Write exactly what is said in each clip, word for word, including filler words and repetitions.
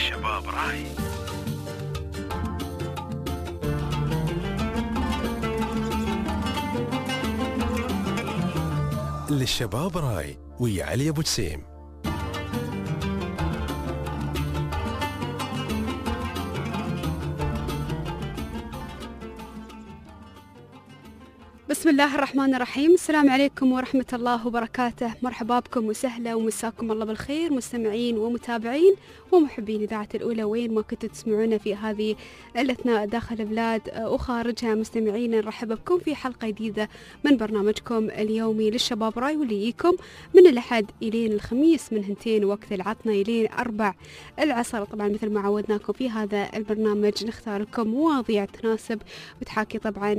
للشباب راي. للشباب راي ويا علي أبو جسيم. بسم الله الرحمن الرحيم. السلام عليكم ورحمة الله وبركاته. مرحبا بكم وسهلا ومساكم الله بالخير مستمعين ومتابعين ومحبين إذاعة الأولى وين ما كنتوا تسمعونا في هذه الأثناء داخل البلاد وخارجها. مستمعين نرحب بكم في حلقة جديدة من برنامجكم اليومي للشباب راي، واللي يجيكم من الأحد إلين الخميس من هنتين وقت العطنة إلين أربع العصر. طبعا مثل ما عودناكم في هذا البرنامج نختار لكم مواضيع تناسب وتحاكي طبعا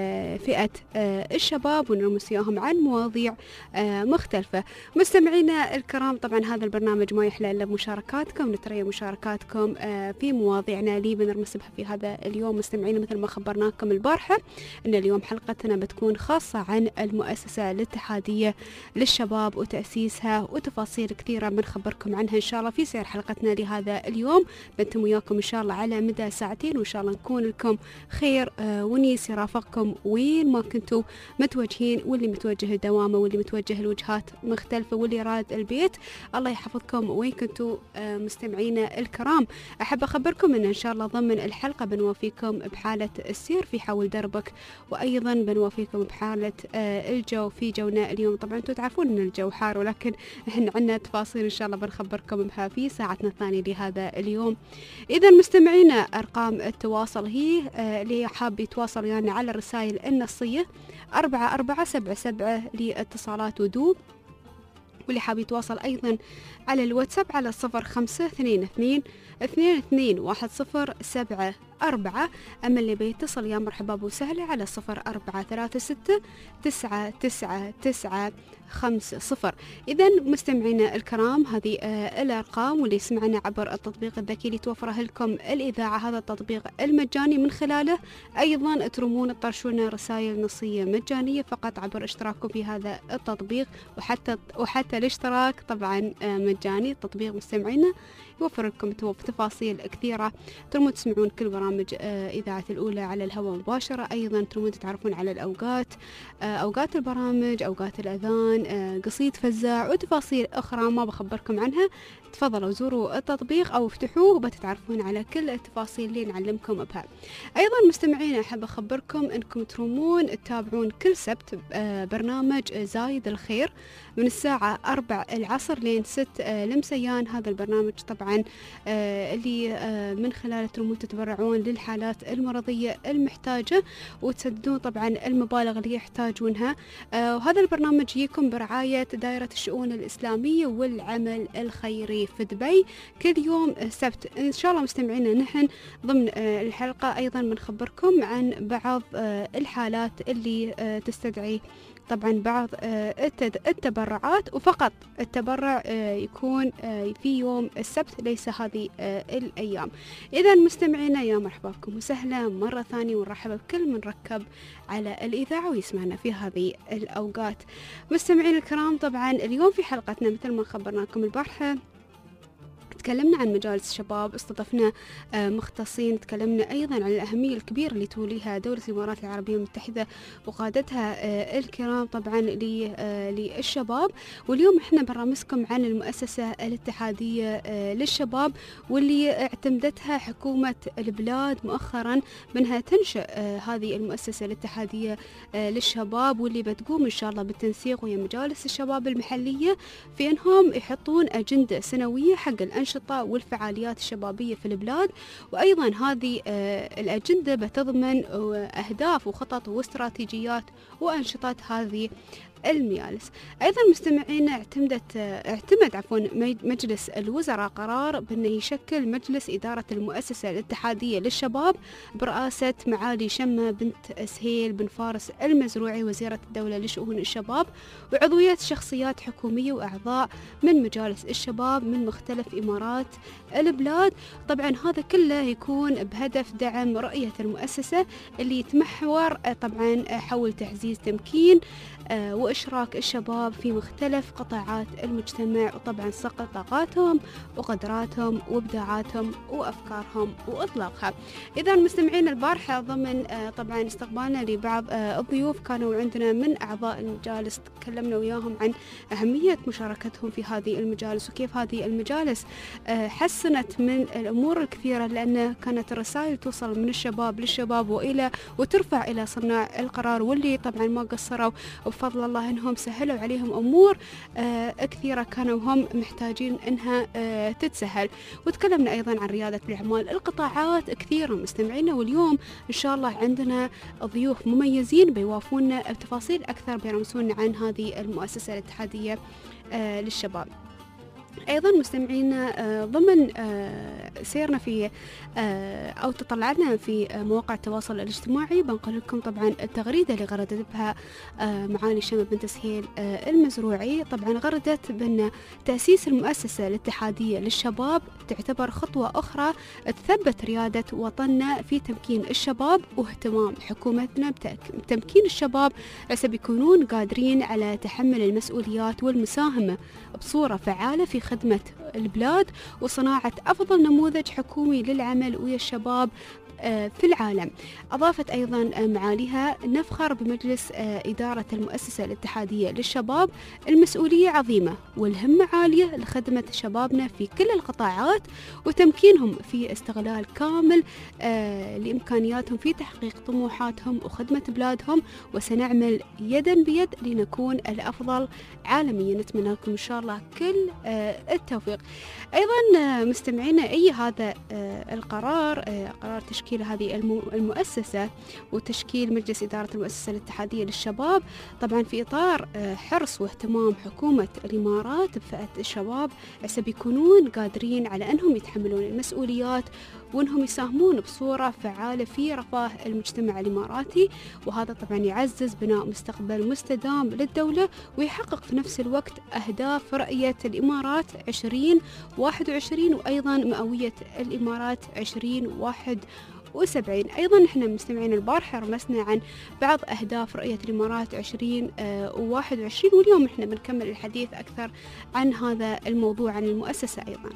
فئة الشباب ونرمس وياهم عن مواضيع مختلفة. مستمعينا الكرام، طبعا هذا البرنامج ما يحلى إلا بمشاركاتكم، نتريا مشاركاتكم في مواضيعنا اللي بنرمس بها في هذا اليوم. مستمعينا مثل ما خبرناكم البارحة أن اليوم حلقتنا بتكون خاصة عن المؤسسة الاتحادية للشباب وتأسيسها وتفاصيل كثيرة بنخبركم عنها إن شاء الله في سير حلقتنا لهذا اليوم. بنتم وياكم إن شاء الله على مدى ساعتين، وإن شاء الله نكون لكم خير ونيس يرافقكم وين ما كنتوا متوجهين، واللي متوجه الدوامة واللي متوجه الوجهات مختلفة واللي راد البيت. الله يحفظكم وين كنتوا مستمعينا الكرام. أحب أخبركم أن إن شاء الله ضمن الحلقة بنوافيكم بحالة السير في حول دربك، وأيضا بنوافيكم بحالة الجو في جونا اليوم. طبعا أنتوا تعرفون أن الجو حار، ولكن إحنا عندنا تفاصيل إن شاء الله بنخبركم بها في ساعتنا الثانية لهذا اليوم. إذا مستمعينا أرقام التواصل هي اللي حاب يتواصل يعني على الرسائل النصية أربعة أربعة سبعة سبعة لاتصالات ودوب، واللي حاب يتواصل أيضا على الواتساب على صفر خمسة اثنين اثنين اثنين اثنين واحد صفر سبعة أربعة. أما اللي بيتصل يا مرحبا وسهلا على صفر أربعة ثلاثة ستة تسعة تسعة تسعة خمسة صفر. إذا مستمعينا الكرام هذه آه الأرقام، واللي يسمعنا عبر التطبيق الذكي اللي توفره لكم الإذاعة، هذا التطبيق المجاني من خلاله أيضا ترمون تطرشون رسائل نصية مجانية فقط عبر اشتراككم في هذا التطبيق، وحتى وحتى الاشتراك طبعا آه مجاني. التطبيق مستمعينا يوفر لكم تفاصيل كثيرة، ترمون تسمعون كل برامج آه إذاعة الأولى على الهواء مباشرة، أيضا ترمون تتعرفون على الأوقات آه أوقات البرامج، أوقات الأذان، آه قصيد فزاع وتفاصيل أخرى ما بخبركم عنها. تفضلوا زوروا التطبيق أو افتحوه وبتتعرفون على كل التفاصيل اللي نعلمكم بها. أيضا مستمعين أحب أخبركم أنكم ترومون تتابعون كل سبت آه برنامج زايد الخير من الساعة أربع العصر لين ست آه لمسيان. هذا البرنامج طبعا آه اللي آه من خلاله ترومون تتبرعون للحالات المرضية المحتاجة وتسددون طبعا المبالغ اللي يحتاجونها. آه وهذا البرنامج يكون برعاية دائرة الشؤون الإسلامية والعمل الخيري في دبي كل يوم سبت إن شاء الله. مستمعينا نحن ضمن آه الحلقة أيضا بنخبركم عن بعض آه الحالات اللي آه تستدعي طبعا بعض التبرعات، وفقط التبرع يكون في يوم السبت ليس هذه الأيام. إذا مستمعينا يا مرحبا بكم وسهلا مرة ثانية، ونرحب بكل من ركب على الإذاعة ويسمعنا في هذه الأوقات. مستمعين الكرام، طبعا اليوم في حلقتنا مثل ما خبرناكم البارحة تكلمنا عن مجالس الشباب، استضفنا مختصين، تكلمنا أيضا عن الأهمية الكبيرة اللي توليها دولة الإمارات العربية المتحدة وقادتها الكرام طبعا للشباب. واليوم احنا برامجكم عن المؤسسة الاتحادية للشباب واللي اعتمدتها حكومة البلاد مؤخرا منها تنشئ هذه المؤسسة الاتحادية للشباب، واللي بتقوم إن شاء الله بالتنسيق ويا مجالس الشباب المحلية في أنهم يحطون أجندة سنوية حق الأنشطة والفعاليات الشبابية في البلاد. وأيضا هذه الأجندة بتضمن أهداف وخطط واستراتيجيات وأنشطة هذه المجالس. أيضا مستمعينا اعتمدت اعتمد عفوا مجلس الوزراء قرار بأنه يشكل مجلس إدارة المؤسسة الاتحادية للشباب برئاسة معالي شمة بنت سهيل بن فارس المزروعي وزيرة الدولة لشؤون الشباب، وعضوية شخصيات حكومية وأعضاء من مجالس الشباب من مختلف إمارات البلاد. طبعا هذا كله يكون بهدف دعم رؤية المؤسسة اللي يتمحور طبعا حول تعزيز تمكين وإشراك الشباب في مختلف قطاعات المجتمع، وطبعا صقل طاقاتهم وقدراتهم وإبداعاتهم وأفكارهم وإطلاقها. إذا مستمعين البارحة ضمن طبعا استقبالنا لبعض الضيوف كانوا عندنا من أعضاء المجالس، تكلمنا وياهم عن أهمية مشاركتهم في هذه المجالس وكيف هذه المجالس حسنت من الأمور الكثيرة، لأن كانت الرسائل توصل من الشباب للشباب وإلى وترفع إلى صناع القرار، واللي طبعا ما قصروا بفضل الله أنهم سهلوا عليهم أمور كثيرة كانوا هم محتاجين أنها تتسهل. وتكلمنا أيضا عن ريادة الأعمال، القطاعات كثيرة مستمعينا، واليوم إن شاء الله عندنا ضيوف مميزين بيوافونا بتفاصيل أكثر بيرمسون عن هذه المؤسسة الاتحادية للشباب. أيضا مستمعينا ضمن سيرنا في أو تطلعنا في مواقع التواصل الاجتماعي، بنقل لكم طبعا التغريدة اللي غردت بها معالي شمس بنت سهيل المزروعي. طبعا غردت بأن تأسيس المؤسسة الاتحادية للشباب تعتبر خطوة أخرى تثبت ريادة وطننا في تمكين الشباب، واهتمام حكومتنا بتمكين الشباب عشان يكونون قادرين على تحمل المسؤوليات والمساهمة بصورة فعالة في خدمة البلاد وصناعة أفضل نموذج حكومي للعمل ويا الشباب في العالم. أضافت أيضا معاليها: نفخر بمجلس إدارة المؤسسة الاتحادية للشباب، المسؤولية عظيمة والهمة عالية لخدمة شبابنا في كل القطاعات وتمكينهم في استغلال كامل لإمكانياتهم في تحقيق طموحاتهم وخدمة بلادهم، وسنعمل يدا بيد لنكون الأفضل عالميا. نتمنى لكم إن شاء الله كل التوفيق. أيضا مستمعينا، أي هذا القرار قرار تشكيل هذه المؤسسة وتشكيل مجلس إدارة المؤسسة الاتحادية للشباب طبعا في إطار حرص واهتمام حكومة الإمارات بفئة الشباب عشان يكونون قادرين على أنهم يتحملون المسؤوليات وأنهم يساهمون بصورة فعالة في رفاه المجتمع الإماراتي، وهذا طبعا يعزز بناء مستقبل مستدام للدولة ويحقق في نفس الوقت أهداف رؤية الإمارات عشرين واحد وعشرين وأيضا مئوية الإمارات عشرين واحد وسبعين. أيضا إحنا مستمعين البارحة رمسنا عن بعض أهداف رؤية الإمارات عشرين واحد وعشرين، واليوم إحنا بنكمل الحديث أكثر عن هذا الموضوع عن المؤسسة. أيضا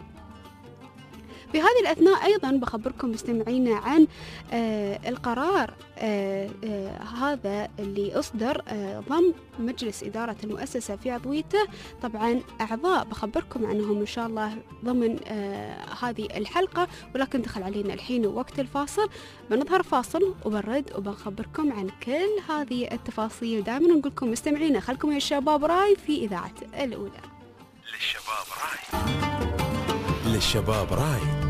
في هذه الأثناء أيضا بخبركم مستمعينا عن آه القرار آه آه هذا اللي أصدر آه ضم مجلس إدارة المؤسسة في عضويته. طبعا أعضاء بخبركم عنهم إن شاء الله ضمن آه هذه الحلقة، ولكن دخل علينا الحين وقت الفاصل. بنظهر فاصل وبنرد وبنخبركم عن كل هذه التفاصيل. دائما نقول لكم مستمعينا خلكم يا الشباب راي في إذاعة الأولى. للشباب راي، للشباب راي.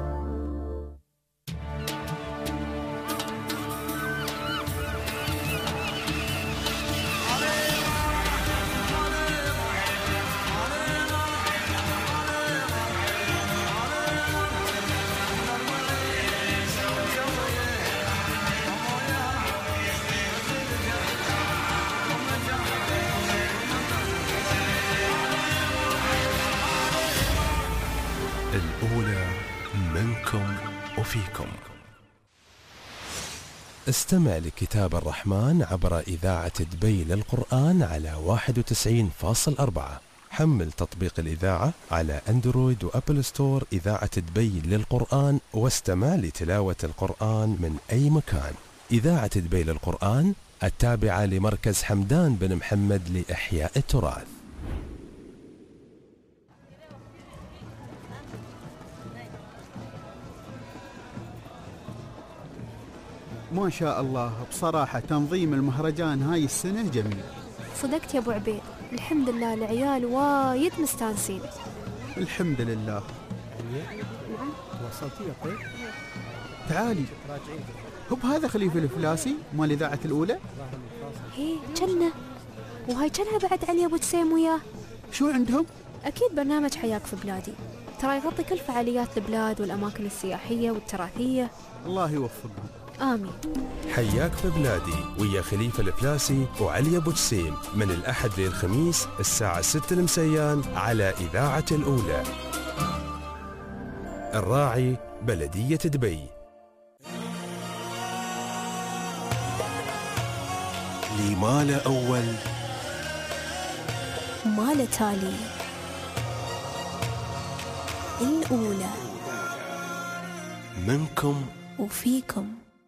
الأولى منكم وفيكم. استمع لكتاب الرحمن عبر إذاعة دبي للقرآن على واحد وتسعين فاصلة أربعة. حمل تطبيق الإذاعة على أندرويد وأبل ستور إذاعة دبي للقرآن واستمع لتلاوة القرآن من أي مكان. إذاعة دبي للقرآن التابعة لمركز حمدان بن محمد لإحياء التراث. ما شاء الله، بصراحة تنظيم المهرجان هاي السنة جميل. صدقت يا أبو عبيد، الحمد لله العيال وايد مستانسين. الحمد لله. نعم وصلتي يا طيب؟ تعالي. هب هذا خليفة الفلاسي مال إذاعة الأولى؟ هي جنة، وهاي جنها بعد علي أبو تسيم وياه. شو عندهم؟ أكيد برنامج حياك في بلادي، ترى يغطي كل فعاليات البلاد والأماكن السياحية والتراثية. الله يوفقهم. آمين. حياك في بلادي ويا خليفة الفلاسي وعلي أبو جسيم من الأحد للخميس الساعة ستة المسيان على إذاعة الأولى. الراعي بلدية دبي. لما لا أول ما له تالي. الأولى منكم وفيكم.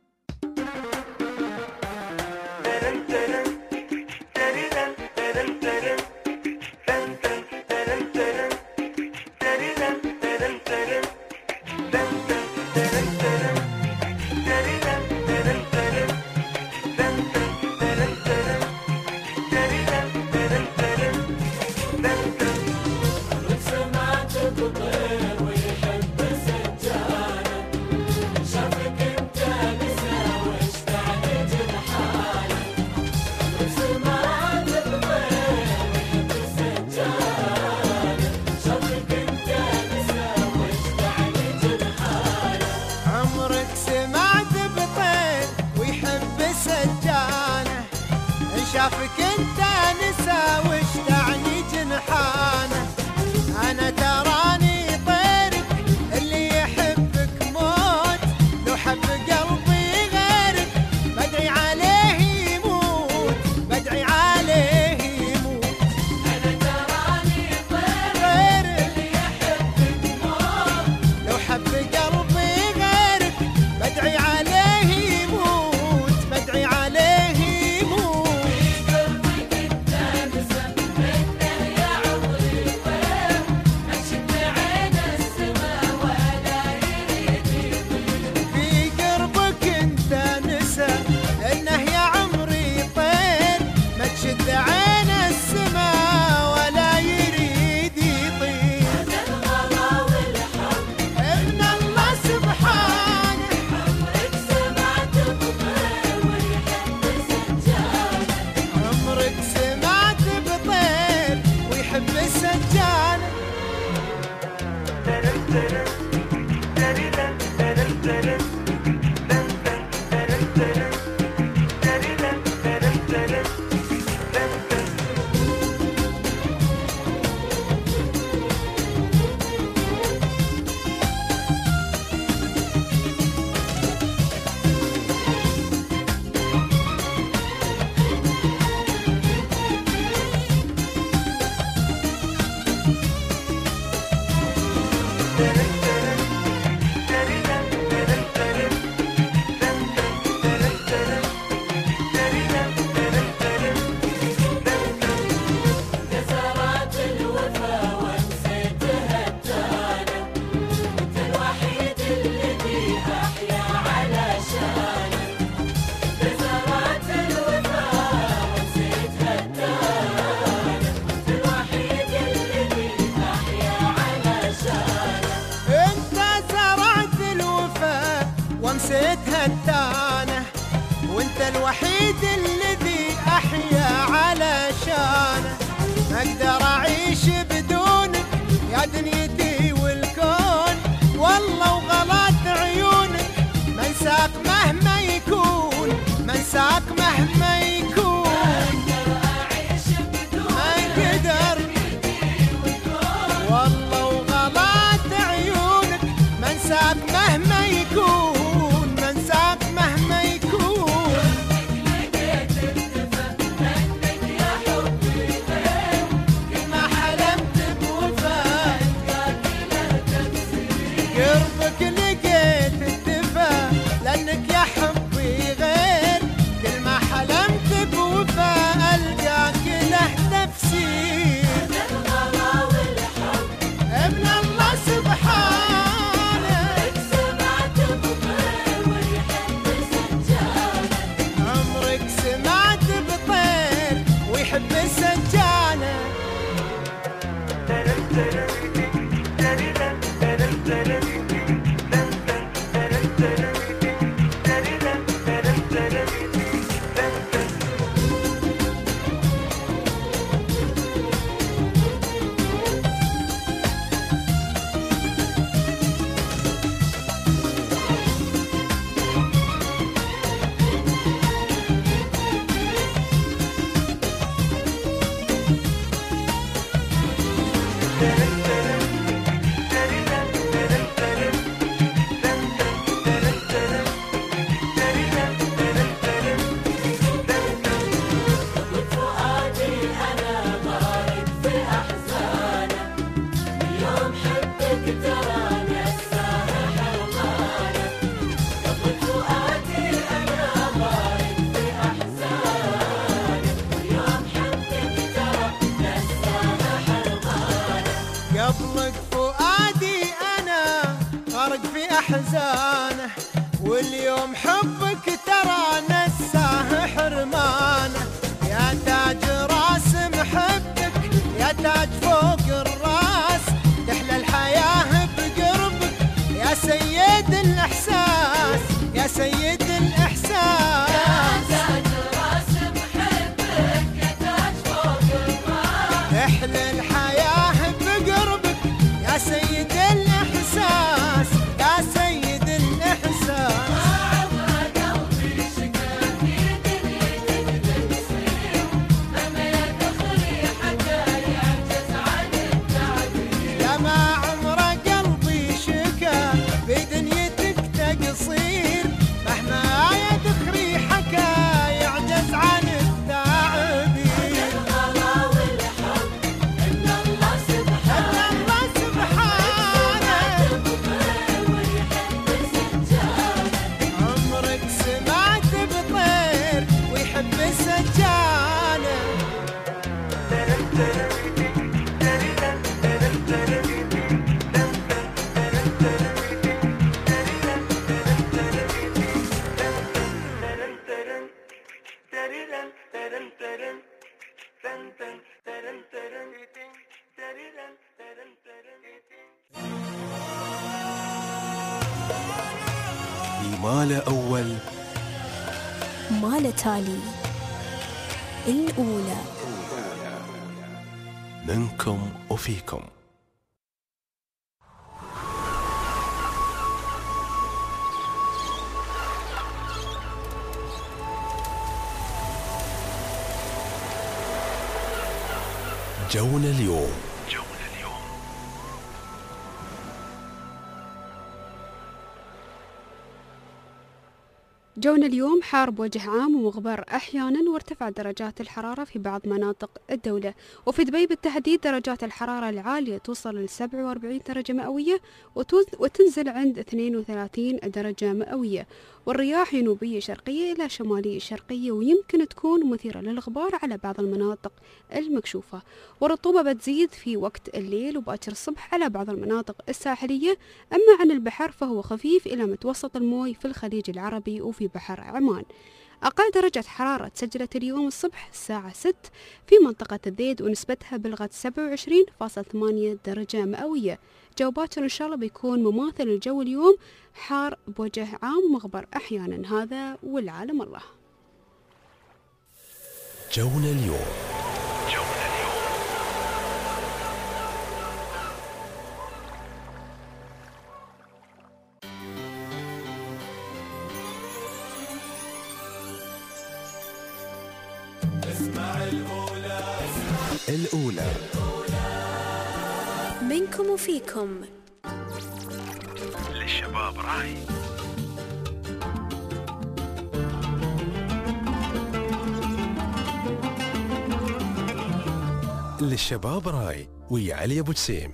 شافك انت نسى وش تعني جنحانه. انا تراني طيرك اللي يحبك موت، لو حب قلبي غيرك بدعي عليه يموت، بدعي عليه يموت. انا تراني طيرك اللي يحبك موت، لو حب قلبي غيرك بدعي عليه يموت، بدعي عليه. ومسيتها التانة، وانت الوحيد الذي احيا علشانه. ما اقدر اعيش بدونك يا دنيتي والكون، والله وغلات عيونك ما انساك مهما يكون، ما انساك مهما يكون. ما اقدر اعيش بدونك، ما اقدر، والله وغلات عيونك ما انساك مهما يكون. مطلق فؤادي أنا غرق في أحزانه، واليوم حبك ترى نساه حرمانه. يا تاج راس محبك يا تاج فوق الراس، تحلى الحياة بقربك يا سيد الإحساس، يا سيد الإحساس. يا تاج راس محبك يا تاج فوق الراس، تحلى الحياة بقربك يا سيد الإحساس، يا سيد الإحساس. ما له أول ما له تالي، الأولى منكم وفيكم. جونا اليوم. جونا اليوم حار بوجه عام ومغبر أحيانا، وارتفع درجات الحرارة في بعض مناطق الدولة، وفي دبي بالتحديد درجات الحرارة العالية توصل ل سبعة وأربعين درجة مئوية وتنزل عند اثنين وثلاثين درجة مئوية، والرياح جنوبية شرقية إلى شمالية شرقية، ويمكن تكون مثيرة للغبار على بعض المناطق المكشوفة، والرطوبة بتزيد في وقت الليل وباكر الصبح على بعض المناطق الساحلية. أما عن البحر فهو خفيف إلى متوسط الموي في الخليج العربي وفي بحر عمان. أقل درجة حرارة سجلت اليوم الصبح الساعة ستة في منطقة الذيد ونسبتها بلغت سبعة وعشرين فاصلة ثمانية درجة مئوية. جوباتنا إن شاء الله بيكون مماثل الجو اليوم، حار بوجه عام ومغبر أحيانا. هذا والعالم الله. جونا اليوم. اسمع الأولى. الأولى منكم وفيكم. للشباب راي. للشباب راي ويا علي أبو جسيم.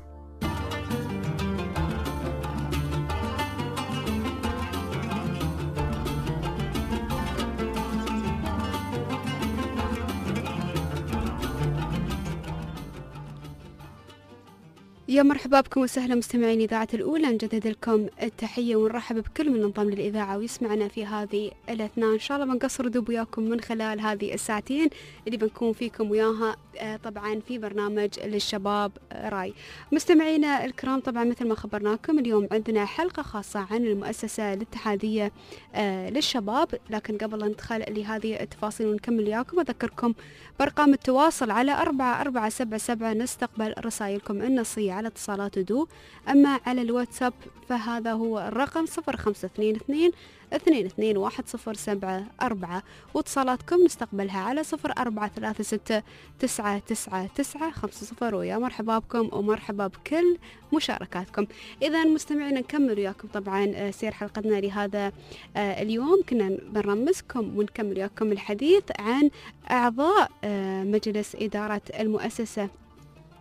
يا مرحبا بكم وسهلا مستمعين إذاعة الأولى، نجدد لكم التحية ونرحب بكل من انضم للإذاعة ويسمعنا في هذه الأثناء. إن شاء الله بنقصر دوب وياكم من خلال هذه الساعتين اللي بنكون فيكم وياها طبعا في برنامج للشباب راي. مستمعينا الكرام، طبعا مثل ما خبرناكم اليوم عندنا حلقة خاصة عن المؤسسة الاتحادية للشباب، لكن قبل أن ندخل لهذه التفاصيل ونكمل وياكم أذكركم بأرقام التواصل على أربعة أربعة سبعة سبعة نستقبل رسائلكم النصية على اتصالات دو. أما على الواتساب فهذا هو الرقم صفر خمسة اثنين اثنين اثنين اثنين واحد صفر سبعة أربعة، واتصالاتكم نستقبلها على صفر أربعة ثلاثة ستة تسعة تسعة تسعة خمسة صفر. ويا مرحبا بكم ومرحبا بكل مشاركاتكم. إذا مستمعين نكمل وياكم طبعا سير حلقتنا لهذا اليوم. كنا بنرمزكم ونكمل وياكم الحديث عن أعضاء مجلس إدارة المؤسسة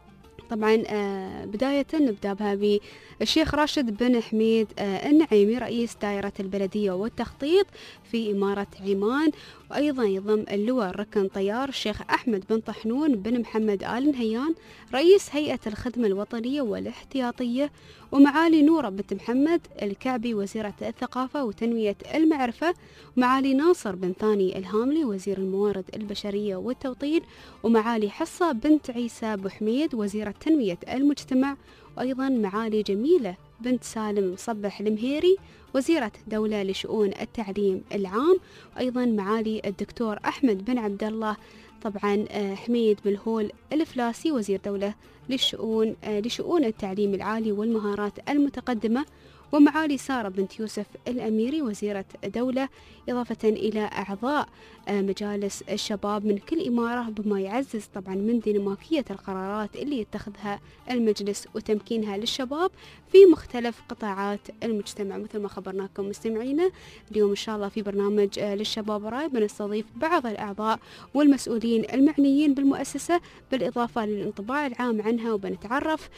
طبعا بداية نبدأ بها بالشيخ راشد بن حميد النعيمي رئيس دائرة البلدية والتخطيط في إمارة عمان، وأيضا يضم اللواء ركن طيار الشيخ أحمد بن طحنون بن محمد آل نهيان رئيس هيئة الخدمة الوطنية والاحتياطية، ومعالي نورة بنت محمد الكعبي وزيرة الثقافة وتنمية المعرفة، ومعالي ناصر بن ثاني الهاملي وزير الموارد البشرية والتوطين، ومعالي حصة بنت عيسى بوحميد وزيرة تنمية المجتمع، وأيضا معالي جميلة بنت سالم مصبح المهيري وزيرة دولة لشؤون التعليم العام، وأيضا معالي الدكتور أحمد بن عبد الله طبعا حميد بالهول الفلاسي وزير دولة للشؤون لشؤون التعليم العالي والمهارات المتقدمة، ومعالي سارة بنت يوسف الأميري وزيرة دولة، إضافة إلى أعضاء مجالس الشباب من كل إمارة، بما يعزز طبعا من ديناميكية القرارات اللي يتخذها المجلس وتمكينها للشباب في مختلف قطاعات المجتمع. مثل ما خبرناكم مستمعينا اليوم إن شاء الله في برنامج للشباب راي بنستضيف بعض الأعضاء والمسؤولين المعنيين بالمؤسسة، بالإضافة للانطباع العام عنها، وبنتعرف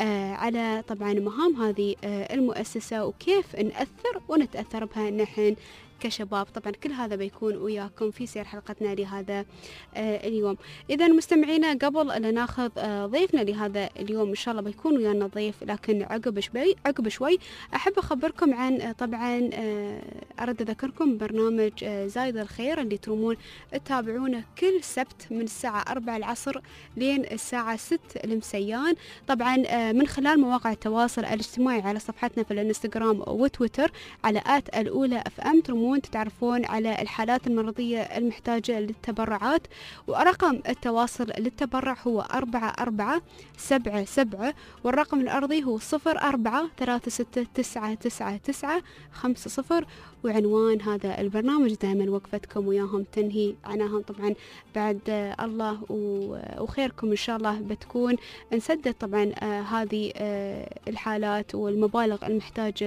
على طبعا مهام هذه المؤسسة وكيف نأثر ونتأثر بها نحن كشباب. طبعا كل هذا بيكون وياكم في سير حلقتنا لهذا آه اليوم. إذا مستمعينا قبل أن ناخذ آه ضيفنا لهذا اليوم إن شاء الله بيكون ويانا ضيف، لكن عقب شوي عقب شوي أحب أخبركم عن آه طبعا آه أرد أذكركم برنامج آه زايد الخير اللي ترومون تتابعونه كل سبت من الساعة أربعة العصر لين الساعة ستة المسيان، طبعا آه من خلال مواقع التواصل الاجتماعي على صفحتنا في الانستغرام وتويتر على آت الأولى أف أم، ترومون تتعرفون على الحالات المرضية المحتاجة للتبرعات، ورقم التواصل للتبرع هو أربعة أربعة سبعة سبعة، والرقم الأرضي هو صفر أربعة ثلاثة ستة تسعة تسعة تسعة خمسة صفر. وعنوان هذا البرنامج دائما وقفتكم وياهم تنهي عناهم. طبعا بعد الله وخيركم إن شاء الله بتكون نسدد طبعا آه هذه آه الحالات والمبالغ المحتاجة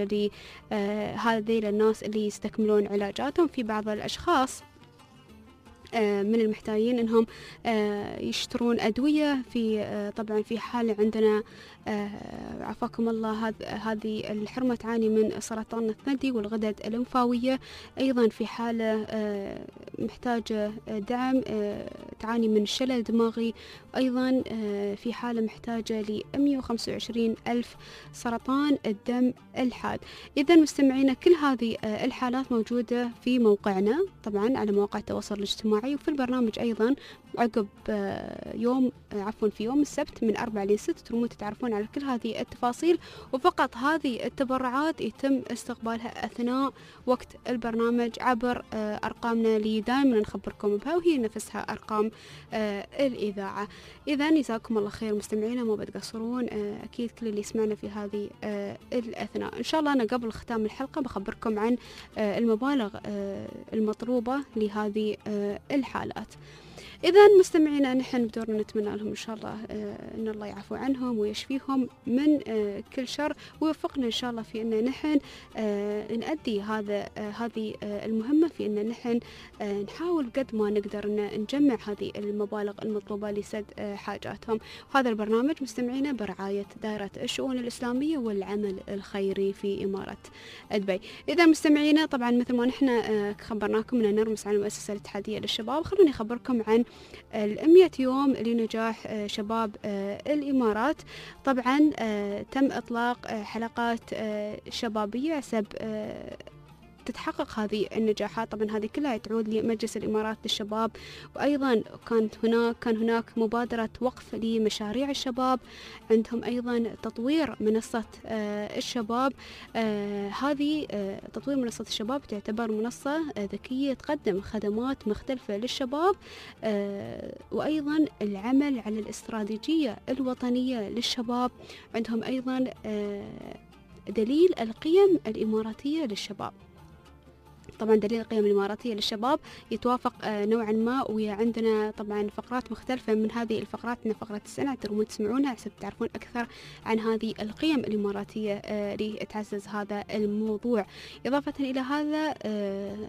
لهذه الناس اللي يستكملون علاجاتهم. في بعض الأشخاص من المحتاجين انهم يشترون ادويه في طبعا في حال عندنا عافاكم الله هذه الحرمه تعاني من سرطان الثدي والغدد الليمفاويه، ايضا في حاله محتاجه دعم تعاني من الشلل الدماغي، ايضا في حاله محتاجه ل مئة وخمسة وعشرين ألف سرطان الدم الحاد. اذا مستمعينا كل هذه الحالات موجوده في موقعنا طبعا على مواقع التواصل الاجتماعي، وفي البرنامج أيضا عقب يوم عفوا في يوم السبت من أربعة لستة ترومون تتعرفون على كل هذه التفاصيل، وفقط هذه التبرعات يتم استقبالها أثناء وقت البرنامج عبر أرقامنا اللي دائما نخبركم بها، وهي نفسها أرقام الإذاعة. إذا جزاكم الله خير مستمعينا، ما بتقصرون أكيد كل اللي سمعنا في هذه الأثناء. إن شاء الله أنا قبل ختام الحلقة بخبركم عن المبالغ المطلوبة لهذه الحالات. إذا مستمعينا نحن بدورنا نتمنى لهم إن شاء الله أن الله يعفو عنهم ويشفيهم من كل شر، ويوفقنا إن شاء الله في أن نحن نؤدي هذا هذه المهمة، في أن نحن نحاول قد ما نقدر أن نجمع هذه المبالغ المطلوبة لسد حاجاتهم. هذا البرنامج مستمعينا برعاية دائرة الشؤون الإسلامية والعمل الخيري في إمارة دبي. إذا مستمعينا طبعا مثل ما نحن خبرناكم أن نرمس على المؤسسة الاتحادية للشباب، خلوني أخبركم عن المئة يوم لنجاح شباب الإمارات. طبعا تم إطلاق حلقات شبابية حسب تتحقق هذه النجاحات. طبعا هذه كلها تعود لمجلس الإمارات للشباب، وأيضا كانت هناك كان هناك مبادرة وقف لمشاريع الشباب، عندهم أيضا تطوير منصة الشباب. هذه تطوير منصة الشباب تعتبر منصة ذكية تقدم خدمات مختلفة للشباب، وأيضا العمل على الاستراتيجية الوطنية للشباب. عندهم أيضا دليل القيم الإماراتية للشباب. طبعا دليل القيم الإماراتية للشباب يتوافق نوعا ما ويا عندنا طبعا فقرات مختلفة. من هذه الفقرات من فقرة السنة ترمون تسمعونها حسب تعرفون أكثر عن هذه القيم الإماراتية لتعزز هذا الموضوع. إضافة إلى هذا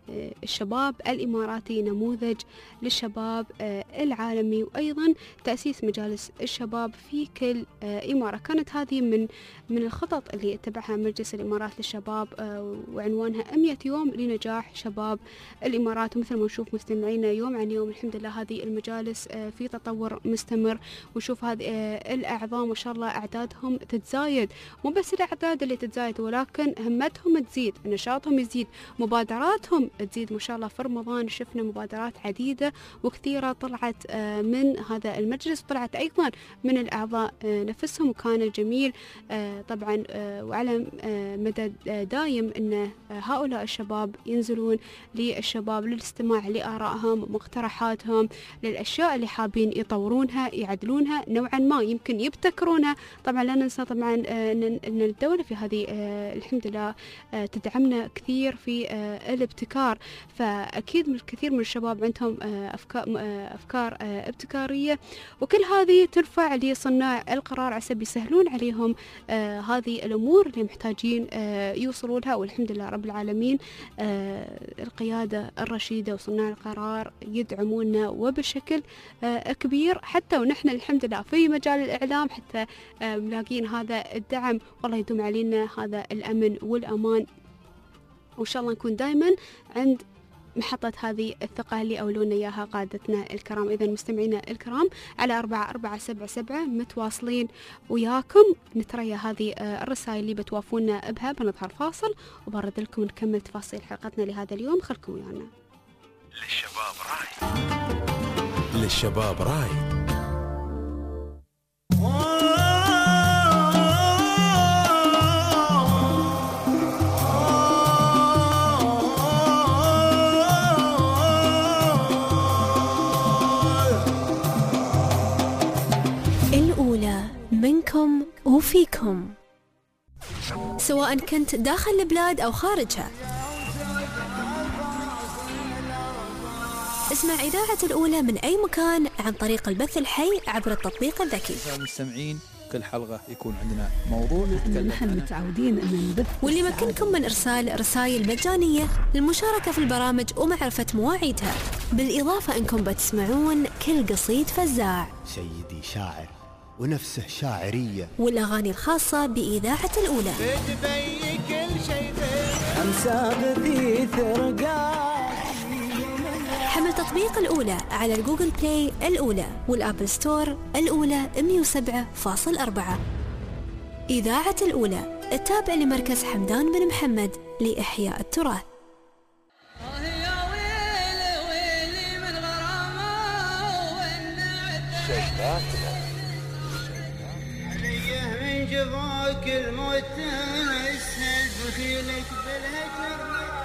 الشباب الإماراتي نموذج للشباب العالمي، وأيضا تأسيس مجالس الشباب في كل إمارة. كانت هذه من من الخطط اللي اتبعها مجلس الإمارات للشباب، وعنوانها مئة يوم لنجاح شباب الإمارات. ومثل ما نشوف مستمعينا يوم عن يوم الحمد لله هذه المجالس في تطور مستمر، ونشوف هذه الأعضاء ما شاء الله أعدادهم تتزايد، مو بس الأعداد اللي تتزايد ولكن همتهم تزيد، نشاطهم يزيد، مبادراتهم تزيد ما شاء الله. في رمضان شفنا مبادرات عديدة وكثيرة طلعت من هذا المجلس، طلعت أيضا من الأعضاء نفسهم، وكان جميل طبعا وعلى مدى دايم أن هؤلاء الشباب ينزلون للشباب للاستماع لآرائهم ومقترحاتهم للأشياء اللي حابين يطورونها يعدلونها نوعا ما، يمكن يبتكرونها. طبعا لا ننسى طبعا أن الدولة في هذه الحمد لله تدعمنا كثير في الابتكار، فأكيد من الكثير من الشباب عندهم أفكار, أفكار ابتكارية، وكل هذه ترفع لصناع القرار عسب يسهلون عليهم هذه الأمور اللي محتاجين يوصلوا لها. والحمد لله رب العالمين القيادة الرشيدة وصناع القرار يدعمونا وبشكل كبير، حتى ونحن الحمد لله في مجال الإعلام حتى ملاقين هذا الدعم. والله يدوم علينا هذا الأمن والأمان، وإن شاء الله نكون دائما عند محطة هذه الثقة اللي أولونا إياها قادتنا الكرام. إذا مستمعينا الكرام على أربعة أربعة سبعة سبعة متواصلين وياكم، نتريا هذه الرسائل اللي بتوافونا بها. بنظهر فاصل وبرد لكم نكمل تفاصيل حلقتنا لهذا اليوم، خلكم ويانا. للشباب راي، للشباب راي. الأولى منكم وفيكم، سواء كنت داخل البلاد أو خارجها. اسمع إذاعة الأولى من أي مكان عن طريق البث الحي عبر التطبيق الذكي. المستمعين كل حلقة يكون عندنا موضوع نتكلم نحن متعودين أن نبث، واللي يمكنكم من إرسال رسائل مجانية للمشاركة في البرامج ومعرفة مواعيدها، بالإضافة أنكم بتسمعون كل قصيد فزاع، سيدي شاعر ونفسه شاعرية، والأغاني الخاصة بإذاعة الأولى. حمل تطبيق الأولى على الجوجل بلاي الأولى والآبل ستور الأولى مئة وسبعة فاصلة أربعة. إذاعة الأولى التابع لمركز حمدان بن محمد لإحياء التراث. من جفاك الموت تسهل بخيلك بالهجر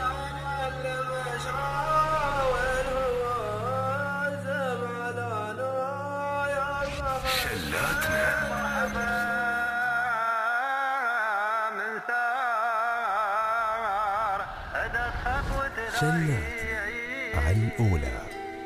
شلات على الأولى.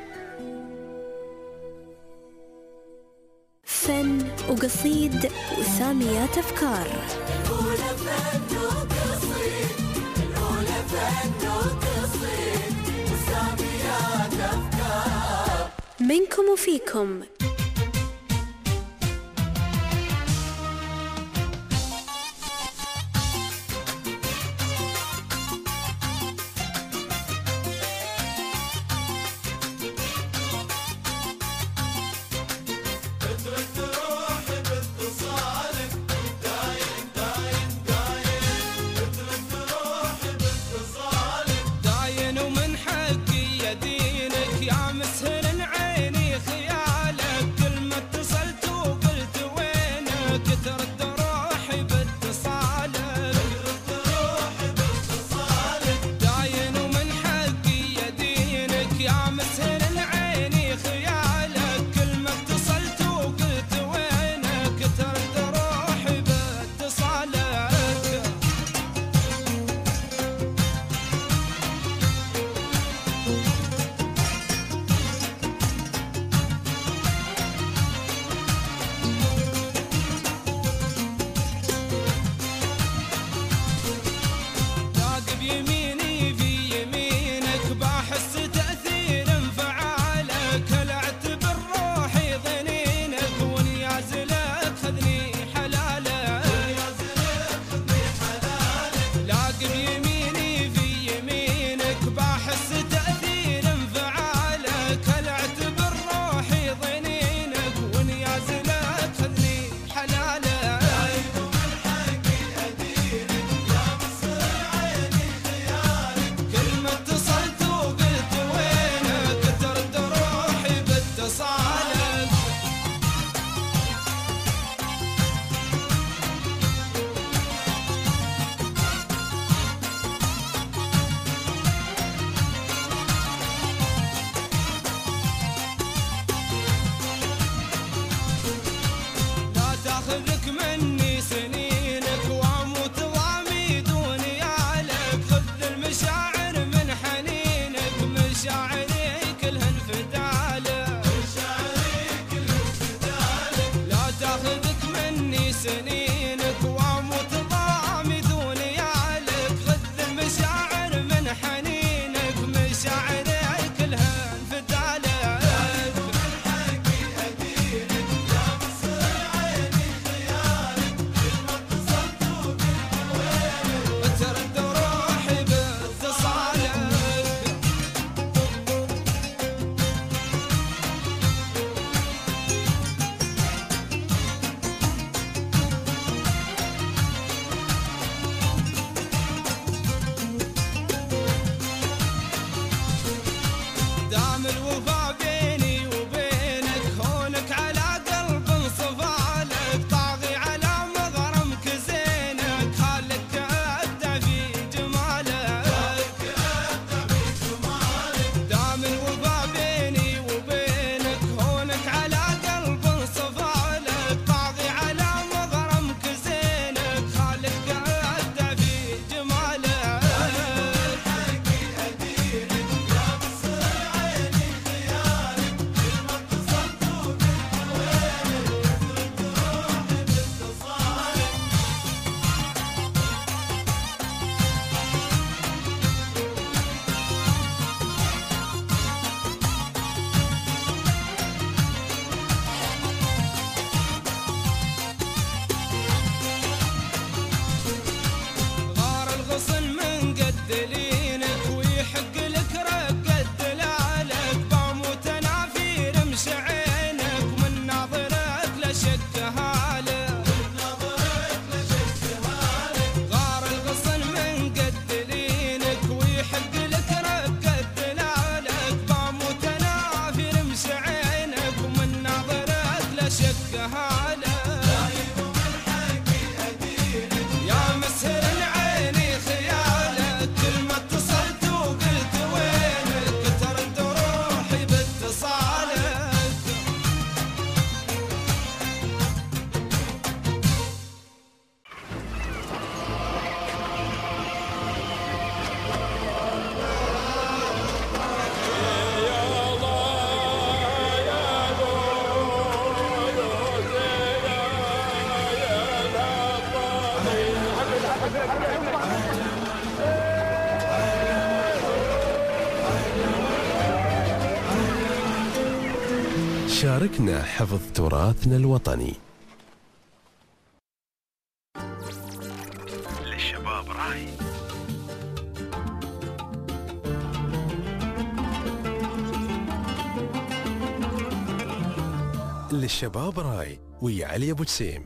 فن وقصيد وساميات أفكار. الأولى فن وقصيد، الأولى فن وقصيد وساميات أفكار. منكم وفيكم. داين ومن حقي يدينك يا مسهل عيني خيالك. شاركنا حفظ تراثنا الوطني. للشباب راي. للشباب راي ويا علي ابو جسيم.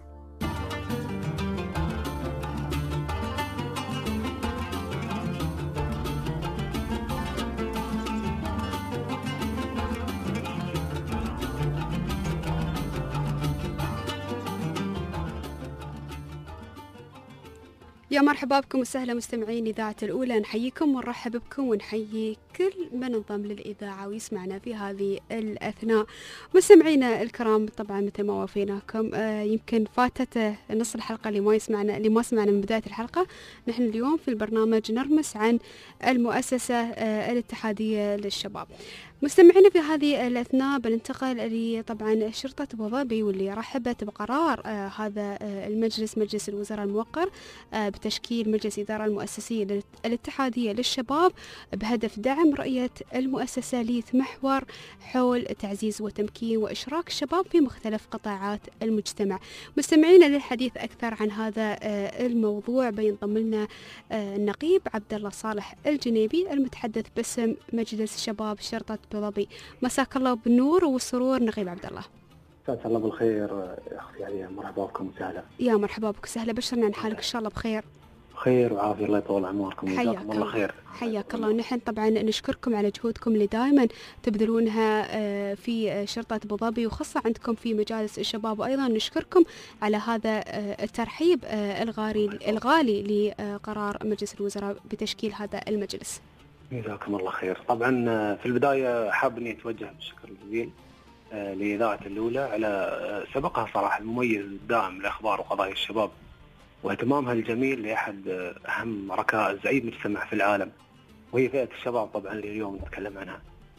يا مرحبا بكم وسهلا مستمعين إذاعة الأولى، نحييكم ونرحب بكم ونحيي كل من انضم للإذاعة ويسمعنا في هذه الأثناء. مستمعينا الكرام، طبعا مثل ما وافيناكم آه يمكن فاتت نص الحلقة اللي ما يسمعنا اللي ما سمعنا من بداية الحلقة. نحن اليوم في البرنامج نرمس عن المؤسسة آه الاتحادية للشباب. مستمعينا في هذه الأثناء بننتقل لي طبعا شرطة أبو ظبي، واللي رحبت بقرار آه هذا آه المجلس مجلس الوزراء الموقر آه بتشكيل مجلس إدارة المؤسسية الاتحادية للشباب بهدف دعم رؤية المؤسسة لتمحور حول تعزيز وتمكين وإشراك الشباب في مختلف قطاعات المجتمع. مستمعينا للحديث أكثر عن هذا آه الموضوع بينضم لنا آه النقيب عبد الله صالح الجنيبي المتحدث باسم مجلس شباب شرطة أبو ظبي. مساك الله بالنور والسرور نقيب عبد الله. مساك الله بالخير اختي عليا، مرحبا بكم وسهلا. يا مرحبا بك وسهلا، بشرنا عن حالك ان شاء الله بخير. خير وعافيه، الله يطول عمركم وجزاكم الله خير. حياك الله، ونحن طبعا نشكركم على جهودكم اللي دائما تبذلونها في شرطة أبو ظبي وخاصة عندكم في مجالس الشباب، وايضا نشكركم على هذا الترحيب الغالي الغالي لقرار مجلس الوزراء بتشكيل هذا المجلس. جزاكم الله خير. طبعا في البدايه حاب اني اتوجه بالشكر الجزيل لإذاعة الأولى على سبقها صراحه المميز الدائم لاخبار وقضايا الشباب واهتمامها الجميل لاحد اهم ركائز اي مجتمع في العالم، وهي فئه الشباب طبعا اللي اليوم نتكلم عنها.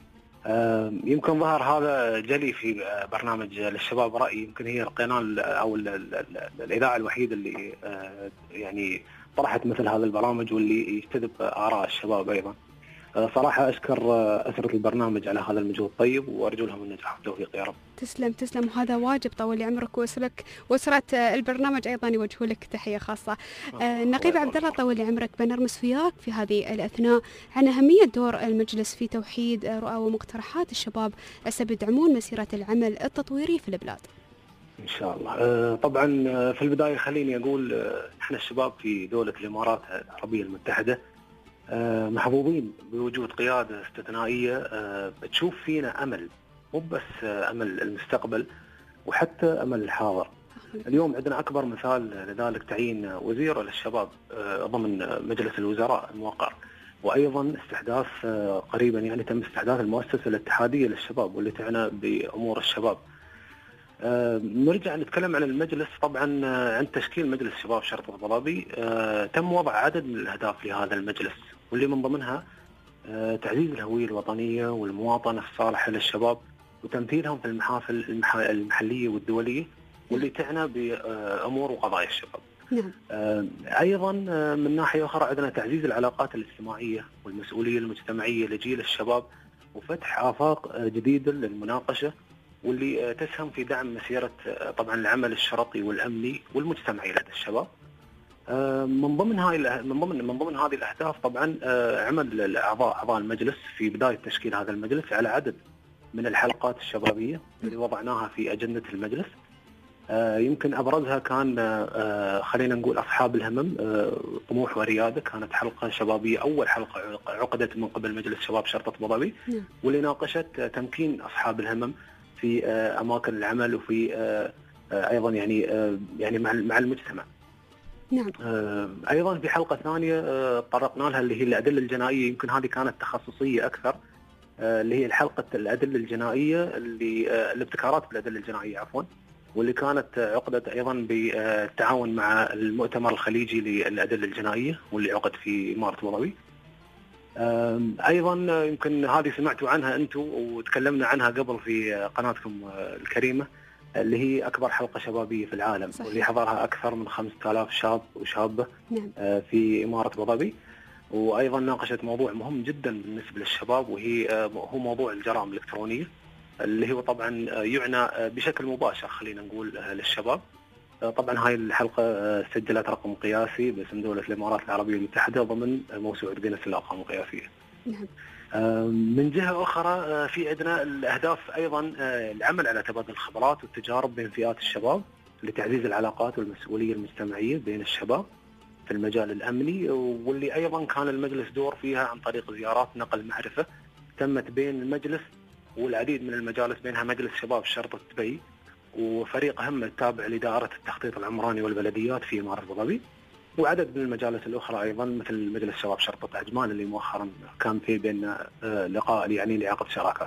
يمكن ظهر هذا جلي في برنامج للشباب رأي، يمكن هي القناه او ال ال ال الاذاعه الوحيده اللي يعني طرحت مثل هذا البرامج واللي يجتذب اراء الشباب ايضا. صراحة أشكر أسرة البرنامج على هذا المجهود الطيب، وأرجو لهم النجاح والتوفيق يا رب. تسلم تسلم، وهذا واجب طول عمرك، وأسرك وأسرة البرنامج أيضا يوجهوا لك تحية خاصة. آه نقيب عبد الله طول عمرك، بنرمس وياك في هذه الأثناء عن أهمية دور المجلس في توحيد رؤى ومقترحات الشباب هسه بدعمون مسيرة العمل التطويري في البلاد. إن شاء الله. آه طبعا في البداية خليني أقول آه إحنا الشباب في دولة الإمارات العربية المتحدة آه محظوظين بوجود قيادة استثنائية آه بتشوف فينا أمل، مو بس آه أمل المستقبل وحتى أمل الحاضر. اليوم عندنا أكبر مثال لذلك تعيين وزير للشباب آه ضمن مجلس الوزراء الموقر، وأيضا استحداث آه قريبا يعني تم استحداث المؤسسة الاتحادية للشباب واللي تعنى بأمور الشباب. آه نرجع نتكلم عن المجلس. طبعا آه عند تشكيل مجلس شباب شرطة أبو ظبي آه تم وضع عدد من الأهداف لهذا المجلس، واللي من ضمنها آه تعزيز الهوية الوطنية والمواطنة الصالحة للشباب وتمثيلهم في المحافل المح... المحلية والدولية واللي تعنى بأمور وقضايا الشباب. نعم. آه أيضا آه من ناحية أخرى عندنا تعزيز العلاقات الاجتماعية والمسؤولية المجتمعية لجيل الشباب وفتح آفاق آه جديدة للمناقشة، واللي تسهم في دعم مسيرة طبعا العمل الشرطي والأمني والمجتمعي لدى الشباب. من ضمن هاي من ضمن من ضمن هذه الأهداف طبعا عمل الأعضاء أعضاء المجلس في بداية تشكيل هذا المجلس على عدد من الحلقات الشبابية اللي وضعناها في أجندة المجلس. يمكن أبرزها كان خلينا نقول أصحاب الهمم طموح وريادة، كانت حلقة شبابية أول حلقة عقدت من قبل مجلس شباب شرطة أبو ظبي، واللي ناقشت تمكين أصحاب الهمم في أماكن العمل وفي أيضا يعني يعني مع المجتمع. نعم. أيضا في حلقة ثانية طرقنا لها اللي هي الأدلة الجنائية، يمكن هذه كانت تخصصية أكثر، اللي هي الحلقة الأدلة الجنائية اللي الابتكارات بالأدلة الجنائية عفوا، واللي كانت عقدت أيضا بالتعاون مع المؤتمر الخليجي للأدلة الجنائية واللي عقد في إمارة أبو ظبي. أيضا يمكن هذه سمعتوا عنها أنتم وتكلمنا عنها قبل في قناتكم الكريمة، اللي هي أكبر حلقة شبابية في العالم. صحيح. واللي حضرها أكثر من خمسة آلاف شاب وشابة. نعم. في إمارة أبو ظبي. وأيضا ناقشت موضوع مهم جدا بالنسبة للشباب، وهي هو موضوع الجرائم الإلكترونية، اللي هو طبعا يعنى بشكل مباشر خلينا نقول للشباب. طبعا هاي الحلقة سجلت رقم قياسي باسم دولة الإمارات العربية المتحدة ضمن موسوعة جينيس للأرقام القياسية. نعم. من جهة أخرى في عندنا الأهداف أيضا العمل على تبادل الخبرات والتجارب بين فئات الشباب لتعزيز العلاقات والمسؤولية المجتمعية بين الشباب في المجال الأمني، واللي أيضا كان المجلس دور فيها عن طريق زيارات نقل معرفة تمت بين المجلس والعديد من المجالس، بينها مجلس شباب شرطة دبي وفريق هم التابع لدائرة التخطيط العمراني والبلديات في إمارة أبو ظبي، وعدد من المجالس الأخرى أيضا مثل مجلس شباب شرطة عجمان اللي مؤخرا كان في بيننا لقاء يعني لعقد شراكات.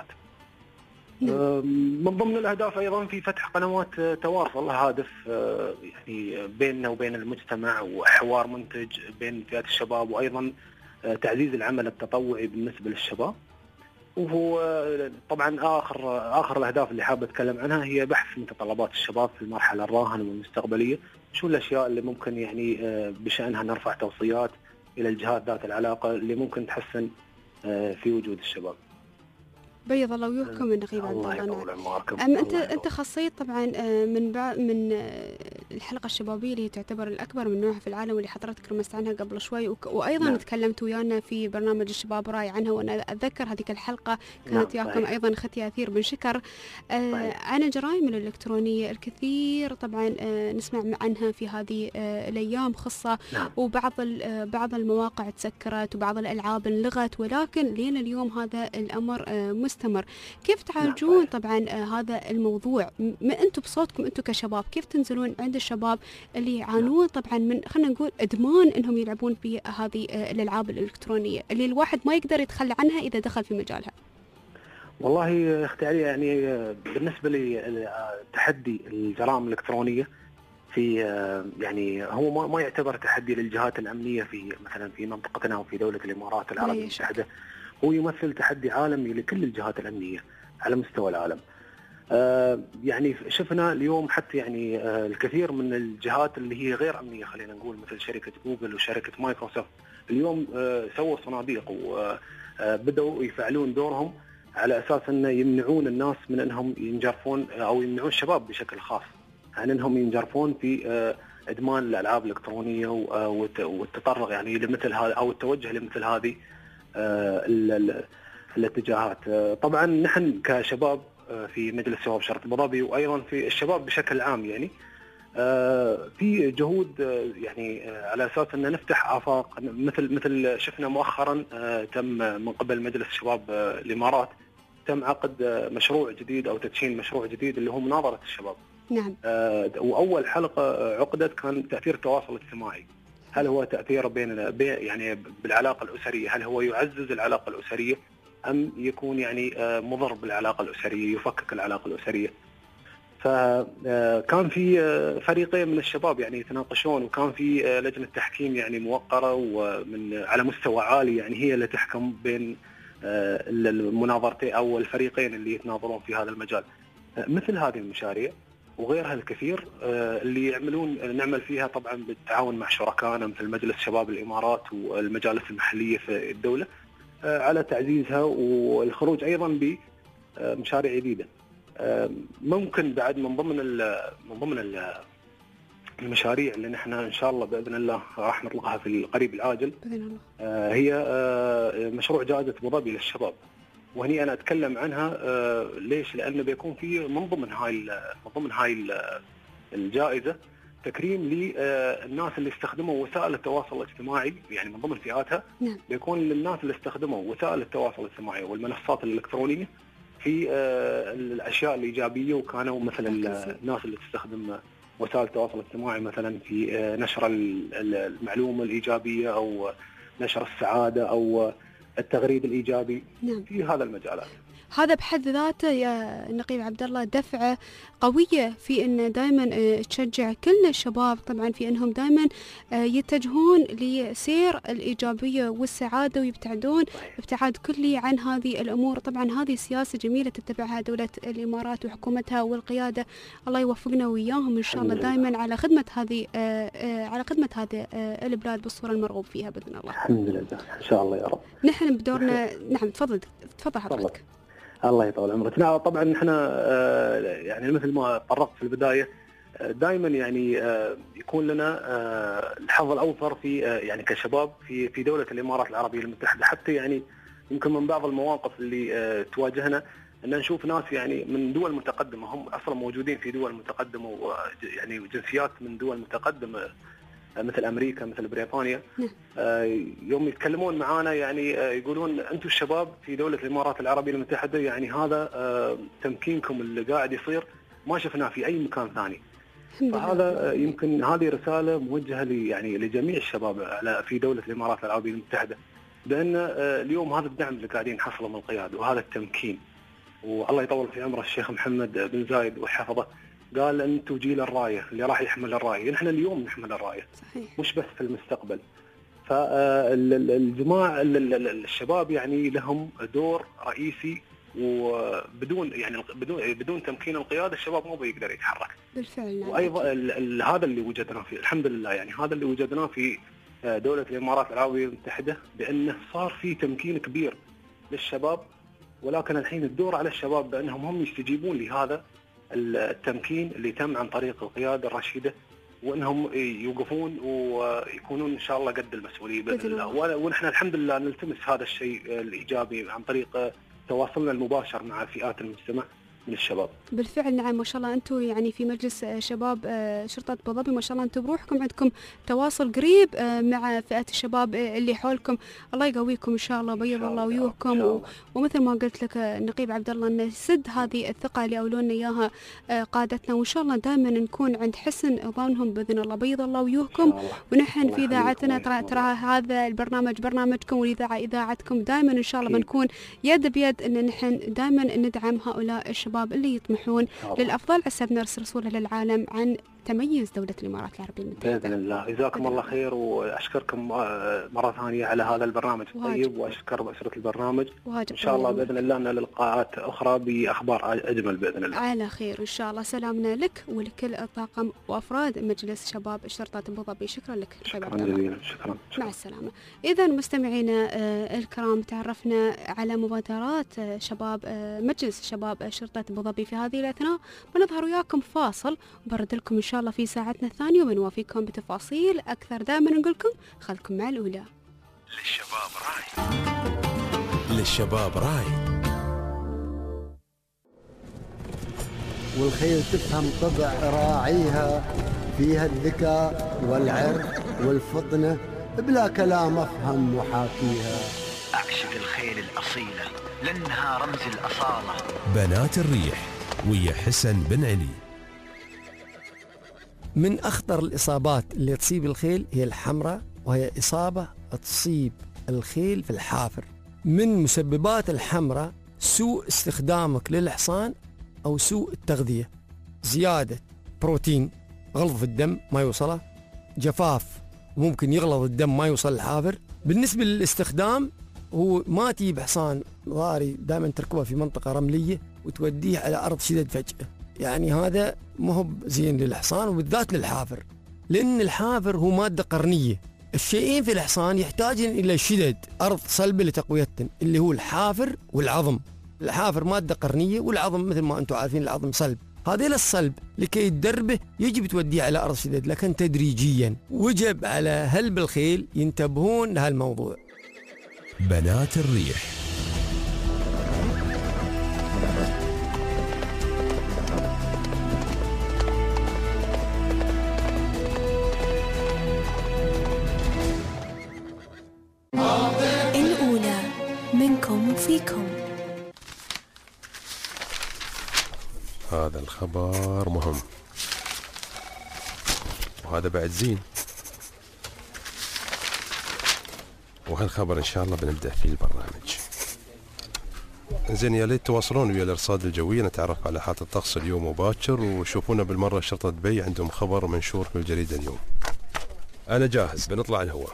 من ضمن الأهداف أيضا في فتح قنوات تواصل هادف يعني بيننا وبين المجتمع، وحوار منتج بين فئات الشباب، وأيضا تعزيز العمل التطوعي بالنسبة للشباب. وهو طبعا آخر آخر الأهداف اللي حابة أتكلم عنها هي بحث متطلبات الشباب في المرحلة الراهنة والمستقبلية، شو الأشياء اللي ممكن يعني بشأنها نرفع توصيات إلى الجهات ذات العلاقة اللي ممكن تحسن في وجود الشباب. بيض الله وجوهكم النقيب عبد الله. نعم. انت انت خصيت طبعا من من الحلقه الشبابيه اللي تعتبر الاكبر من نوعها في العالم، واللي حضرتك رمزت عنها قبل شوي، وايضا نعم. تكلمت ويانا في برنامج الشباب راي عنها، وانا اتذكر هذيك الحلقه كانت نعم. وياكم ايضا اختي اثير بن شكر آه عن الجرائم الالكترونيه. الكثير طبعا آه نسمع عنها في هذه آه الايام خاصه نعم. وبعض بعض المواقع تسكرت وبعض الالعاب انلغت، ولكن لين اليوم هذا الامر آه مستمر. كيف تعالجون طبعا آه هذا الموضوع؟ ما انتم بصوتكم انتم كشباب كيف تنزلون عند الشباب اللي يعانون طبعا من خلينا نقول ادمان انهم يلعبون في هذه آه الالعاب الالكترونيه اللي الواحد ما يقدر يتخلى عنها اذا دخل في مجالها؟ والله اختي علي، يعني بالنسبه لي تحدي الجرائم الالكترونيه في يعني هو ما يعتبر تحدي للجهات الامنيه في مثلا في منطقتنا وفي دوله الامارات العربيه المتحده، هو يمثل تحدي عالمي لكل الجهات الامنيه على مستوى العالم. آه يعني شفنا اليوم حتى يعني آه الكثير من الجهات اللي هي غير امنيه خلينا نقول مثل شركه جوجل وشركه مايكروسوفت اليوم آه سووا صناديق وبداوا يفعلون دورهم على اساس انه يمنعون الناس من انهم ينجرفون او يمنعون الشباب بشكل خاص عن انهم ينجرفون في آه ادمان الالعاب الالكترونيه والتطرق يعني لمثل هذا او التوجه لمثل هذه آه الاتجاهات. آه طبعا نحن كشباب في مجلس شباب شرطة أبو ظبي وأيضا في الشباب بشكل عام يعني آه في جهود آه يعني آه على أساس أن نفتح آفاق مثل مثل شفنا مؤخرا آه تم من قبل مجلس شباب آه الإمارات تم عقد آه مشروع جديد أو تدشين مشروع جديد اللي هو مناظرة الشباب. نعم. آه وأول حلقة عقدت كان تأثير التواصل الاجتماعي. هل هو تأثير بين يعني بالعلاقة الأسرية؟ هل هو يعزز العلاقة الأسرية أم يكون يعني مضر بالعلاقة الأسرية يفكك العلاقة الأسرية؟ فكان في فريقين من الشباب يعني يتناقشون، وكان في لجنة تحكيم يعني موقرة ومن على مستوى عالي يعني هي اللي تحكم بين المناظرتين أو الفريقين اللي يتناظرون في هذا المجال. مثل هذه المشاريع وغيرها الكثير اللي يعملون نعمل فيها طبعا بالتعاون مع شركائنا مثل مجلس شباب الإمارات والمجالس المحلية في الدولة على تعزيزها والخروج أيضا بمشاريع جديدة. ممكن بعد من ضمن من ضمن المشاريع اللي نحن إن شاء الله بإذن الله راح نطلقها في القريب العاجل هي مشروع جائزة أبو ظبي للشباب، وهني أنا أتكلم عنها ليش؟ لأنه بيكون في من ضمن هاي من ضمن هاي الجائزة تكريم للناس اللي استخدموا وسائل التواصل الاجتماعي يعني من ضمن فئاتها. نعم. بيكون للناس اللي استخدموا وسائل التواصل الاجتماعي والمنصات الإلكترونية في الأشياء الإيجابية، وكانوا مثلا الناس اللي تستخدم وسائل التواصل الاجتماعي مثلا في نشر المعلومة الإيجابية أو نشر السعادة أو التغريد الإيجابي. نعم. في هذا المجالات. هذا بحد ذاته يا نقيب عبد الله دفعة قوية في أن دائما تشجع كل الشباب طبعا في أنهم دائما يتجهون لسير الإيجابية والسعادة ويبتعدون ابتعاد كلي عن هذه الأمور. طبعا هذه سياسة جميلة تتبعها دولة الإمارات وحكومتها والقيادة، الله يوفقنا وإياهم إن شاء الله دائما على خدمة هذه على خدمة هذه البلاد بالصورة المرغوب فيها بإذن الله. الحمد لله إن شاء الله يا رب. نحن بدورنا نعم تفضل تفضل حضرتك. الله يطول عمرك. نعم طبعا احنا يعني مثل ما طرقت في البدايه دائما يعني يكون لنا الحظ الاوفر في يعني كشباب في في دوله الامارات العربيه المتحده، حتى يعني يمكن من بعض المواقف اللي تواجهنا ان نشوف ناس يعني من دول متقدمه، هم اصلا موجودين في دول متقدمه ويعني جنسيات من دول متقدمه مثل امريكا مثل بريطانيا. يوم يتكلمون معانا يعني يقولون انتم الشباب في دوله الامارات العربيه المتحده يعني هذا تمكينكم اللي قاعد يصير ما شفناه في اي مكان ثاني. فهذا يمكن هذه رساله موجهه لي يعني لجميع الشباب على في دوله الامارات العربيه المتحده، بان اليوم هذا الدعم اللي قاعدين نحصله من القياده وهذا التمكين، والله يطول في عمره الشيخ محمد بن زايد وحفظه قال انتم جيل الرايه اللي راح يحمل الرايه، نحن اليوم نحمل الرايه صحيح. مش بس في المستقبل. فالجماعه الشباب يعني لهم دور رئيسي، وبدون يعني بدون بدون تمكين القياده الشباب مو بيقدر يتحرك بالفعل. وايضا هذا اللي وجدناه في الحمد لله يعني هذا اللي وجدناه في دوله الامارات العربيه المتحده، بانه صار في تمكين كبير للشباب، ولكن الحين الدور على الشباب بانهم هم يستجيبون لهذا التمكين اللي تم عن طريق القياده الرشيده، وانهم يوقفون ويكونون ان شاء الله قد المسؤوليه باذن الله. ونحن الحمد لله نلتمس هذا الشيء الايجابي عن طريق تواصلنا المباشر مع فئات المجتمع من الشباب. بالفعل نعم ما شاء الله انتم يعني في مجلس شباب شرطة ابو ظبي ما شاء الله انتم بروحكم عندكم تواصل قريب مع فئات الشباب اللي حولكم، الله يقويكم ان شاء الله بيض الله وجوهكم. و... ومثل ما قلت لك نقيب عبد الله ان نسد هذه الثقة اللي اولونا اياها قادتنا، وان شاء الله دائما نكون عند حسن ظنهم باذن الله بيض الله وجوهكم. ونحن في اذاعتنا ترى ترى هذا البرنامج برنامجكم والاذاعه اذاعتكم، دائما ان شاء الله بنكون يد بيد ان نحن دائما ندعم هؤلاء الشباب اللي يطمحون للأفضل عسى بنرسل رسولة للعالم عن تميز دولة الإمارات العربية المتحدة بإذن الله. جزاكم الله خير، وأشكركم مرة ثانية على هذا البرنامج الطيب، وأشكر بأسرة البرنامج. إن شاء الله بإذن الله لنا لقاءات أخرى بأخبار أجمل بإذن الله. على خير إن شاء الله. سلامنا لك ولكل الطاقم وأفراد مجلس شباب شرطة أبو ظبي. شكرا لك. شكرا جزيلا. شكرا. مع السلامة. إذا مستمعينا الكرام تعرفنا على مبادرات شباب مجلس شباب شرطة أبو ظبي في هذه الأثناء. بنظهر وياكم فاصل وبرد لكم إن شاء الله في ساعتنا الثانية وبنوافيكم بتفاصيل أكثر. دائما نقول لكم خلكم مع الأولى. للشباب راي. للشباب راي. والخيل تفهم طبع راعيها، فيها الذكاء والعرق والفطنة، بلا كلام أفهم وحاكيها. أعشق الخيل الأصيلة لأنها رمز الأصالة. بنات الريح ويا حسن بن علي. من أخطر الإصابات اللي تصيب الخيل هي الحمراء، وهي إصابة تصيب الخيل في الحافر. من مسببات الحمراء سوء استخدامك للحصان أو سوء التغذية، زيادة بروتين غلظ في الدم ما يوصله، جفاف وممكن يغلظ الدم ما يوصل الحافر. بالنسبة للاستخدام هو ما تجيب حصان ضاري دائما تركبه في منطقة رملية وتوديه على أرض شدد فجأة، يعني هذا ما هو زين للحصان وبالذات للحافر، لأن الحافر هو مادة قرنية. الشيئين في الحصان يحتاجون إلى شدد أرض صلبة لتقويتهم، اللي هو الحافر والعظم. الحافر مادة قرنية والعظم مثل ما أنتم عارفين العظم صلب. هذيل الصلب لكي يتدربه يجب توديه على أرض شدد لكن تدريجيا. وجب على هلب الخيل ينتبهون لهالموضوع. بنات الريح. الأولى منكم وفيكم. هذا الخبر مهم وهذا بعد زين، وهالخبر إن شاء الله بنبدأ فيه البرنامج. زين يا ليت تواصلون ويا الارصاد الجوي، نتعرف على حالة الطقس اليوم وباكر، وشوفونا بالمرة شرطة دبي عندهم خبر منشور في الجريدة اليوم. أنا جاهز، بنطلع الهواء.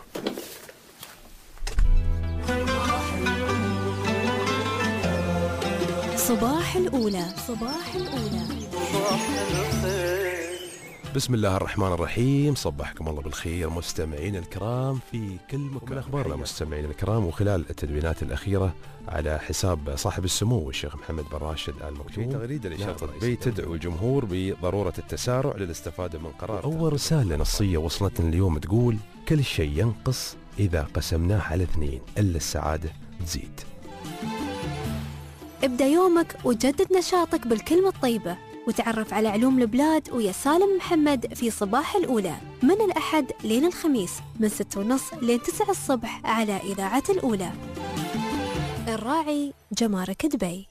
صباح الأولى. صباح الأولى. بسم الله الرحمن الرحيم، صبحكم الله بالخير مستمعين الكرام في كل مكان. من أخبارنا مستمعين الكرام، وخلال التدوينات الأخيرة على حساب صاحب السمو الشيخ محمد بن راشد آل مكتوم، تغريدة لشرطة دبي تدعو الجمهور بضرورة التسارع للاستفادة من قرار. أول رسالة نصية وصلتنا اليوم تقول: كل شيء ينقص إذا قسمناه على اثنين إلا السعادة تزيد. ابدأ يومك وجدد نشاطك بالكلمة الطيبة، وتعرف على علوم البلاد ويا سالم محمد في صباح الأولى من الأحد لين الخميس من ستة ونص لين تسعة الصبح على إذاعة الأولى. الراعي جمارك دبي.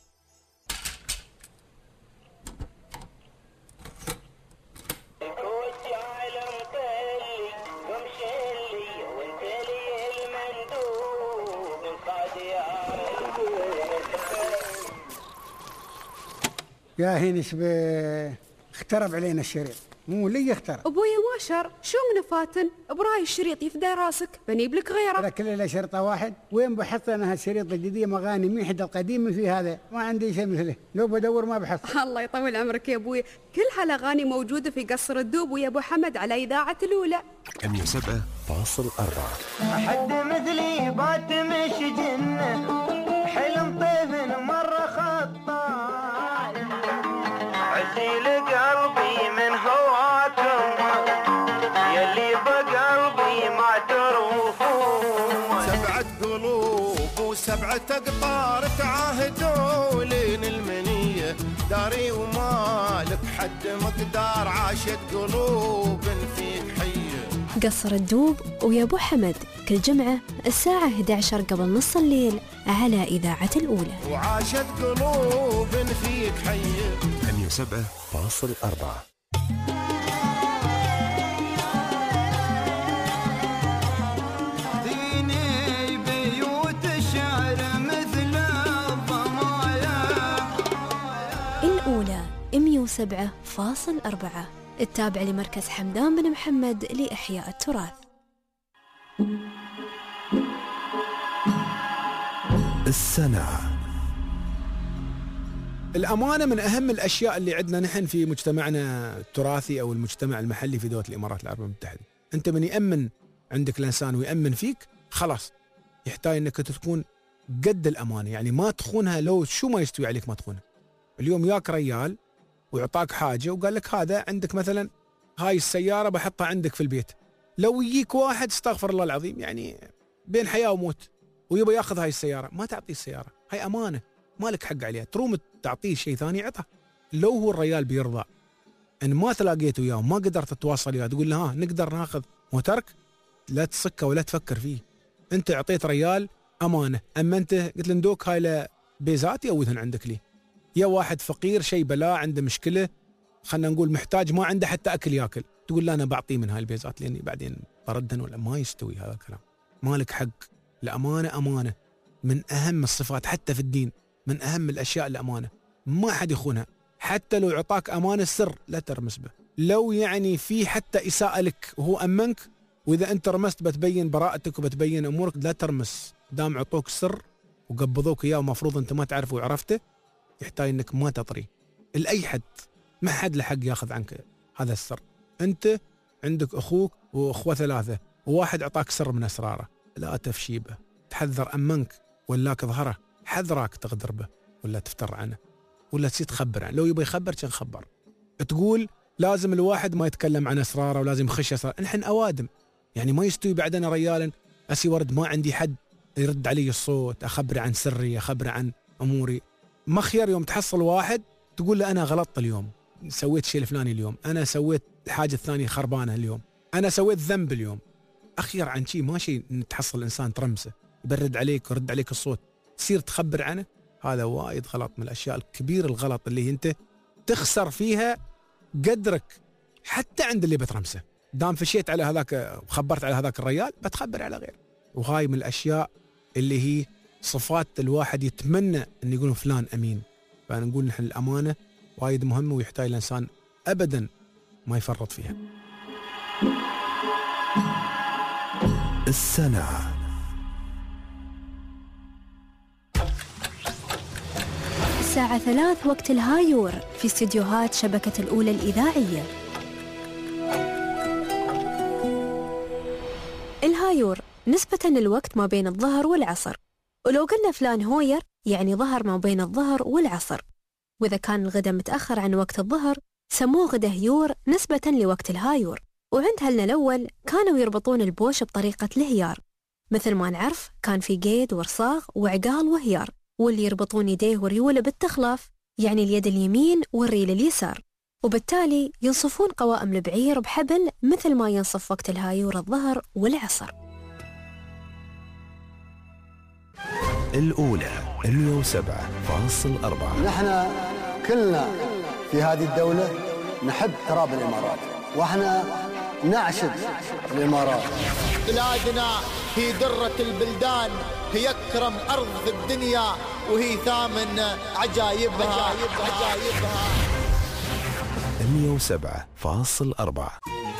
يا هين شبه اخترب علينا الشريط، مو لي اخترب. ابويا ما شر، شو من فاتن؟ براي الشريط يفدى راسك، بنيب لك غيره. هذا كله له شرطه واحد، وين بحث انا هالشريط الجديد مغاني مين حد القديم في هذا، ما عندي شيء مثله، لو بدور ما بحث. الله يطول عمرك يا ابوي، كل هالاغاني موجوده في قصر الدوب ويا ابو حمد على اذاعه الاولى. مية وسبعة فاصل أربعة. حد مثلي بات مش جنه، حلم طيف مره خطا، عسيل قلبي من هواكم يلي بقلبي ما تروفون. سبعة قلوب وسبعة أقطار تعاهدوا لين المنية، داري ومالك حد مقدار، عاشت قلوب فيك حية. قصر الدوب ويا ابو حمد كل جمعة الساعة إحدى عشر قبل نص الليل على إذاعة الأولى. وعاشت قلوب فيك حية. مية وسبعة فاصل أربعة. ديني بيوت الشعر مثل الضمايا. الأولى مية وسبعة فاصل أربعة، التابع لمركز حمدان بن محمد لإحياء التراث. السنة. الأمانة من أهم الأشياء اللي عندنا نحن في مجتمعنا التراثي أو المجتمع المحلي في دولة الإمارات العربية المتحدة. أنت من يأمن عندك الإنسان ويأمن فيك خلاص يحتاج أنك تكون قد الأمانة، يعني ما تخونها لو شو ما يستوي عليك ما تخونها. اليوم ياك ريال ويعطاك حاجة وقال لك هذا عندك مثلا هاي السيارة بحطها عندك في البيت، لو يجيك واحد استغفر الله العظيم يعني بين حياة وموت ويبغى ياخذ هاي السيارة، ما تعطيه السيارة، هاي أمانة مالك حق عليها، تروم تعطيه شيء ثاني عطه. لو هو الريال بيرضى ان ما تلاقيت وياه وما قدرت تتواصل وياه تقول له ها نقدر ناخذ موترك، لا تسكه ولا تفكر فيه. انت اعطيت ريال امانه، اما انت قلت له ندوك هاي بيزات يودهن عندك ليه. يا واحد فقير شيء بلا عنده مشكله خلينا نقول محتاج ما عنده حتى اكل ياكل، تقول له انا بعطيه من هاي البيزات لاني بعدين بردن، ولا ما يستوي هذا الكلام. مالك حق. الامانه امانه من اهم الصفات حتى في الدين، من اهم الاشياء الامانه، ما حد يخونها. حتى لو عطاك امانه السر لا ترمس به، لو يعني في حتى اساءه لك وهو امنك، واذا انت رمست بتبين براءتك وبتبين امورك، لا ترمس. دام عطوك سر وقبضوك اياه ومفروض انت ما تعرفه وعرفته، يحتاج انك ما تطري لاي حد، ما حد له حق ياخذ عنك هذا السر. انت عندك اخوك واخوه ثلاثه وواحد عطاك سر من اسراره، لا تفشي به، تحذر امنك ولاك ظهره، حذرك تغدر به ولا تفتر عنه ولا تصير تخبر عنه. لو يبغى يخبر كان خبر. تقول لازم الواحد ما يتكلم عن اسراره ولازم يخش اسرار، نحن اوادم يعني ما يستوي بعدنا ريالا اسي ورد ما عندي حد يرد علي الصوت، اخبر عن سري، اخبر عن اموري. مخير يوم تحصل واحد تقول له انا غلطت اليوم، سويت شيء الفلاني اليوم، انا سويت الحاجه الثانيه خربانه اليوم، انا سويت ذنب اليوم. اخير عن شيء ما شيء تحصل الانسان ترمسه يبرد عليك ويرد عليك الصوت تصير تخبر عنه. هذا وايد غلط، من الاشياء الكبيره الغلط اللي انت تخسر فيها قدرك حتى عند اللي بترمسه. دام فشيت على هذاك وخبرت على هذاك الريال بتخبر على غير. وهاي من الاشياء اللي هي صفات الواحد يتمنى أن يقول فلان أمين. فأنا نقول نحن الأمانة وايد مهمة ويحتاج الإنسان أبدا ما يفرط فيها. السنة الساعة ثلاث وقت الهايور في استديوهات شبكة الأولى الإذاعية. الهايور نسبة للوقت ما بين الظهر والعصر، ولو قلنا فلان هوير يعني ظهر ما بين الظهر والعصر، وإذا كان الغداء متأخر عن وقت الظهر سموه غدا هيور نسبة لوقت الهايور. وعند هلنا الأول كانوا يربطون البوش بطريقة الهيار، مثل ما نعرف كان في قيد ورصاغ وعقال وهيار، واللي يربطون يديه وريوله بالتخلاف يعني اليد اليمين والريل اليسار، وبالتالي ينصفون قوائم البعير بحبل مثل ما ينصف وقت الهايور الظهر والعصر. الأولى مئة وسبعة فاصل أربعة. نحن كلنا في هذه الدولة نحب تراب الإمارات، وإحنا نعشق الإمارات. بلادنا هي درة البلدان، هي أكرم أرض في الدنيا، وهي ثامن عجائبها عجائبها. مئة وسبعة فاصل أربعة.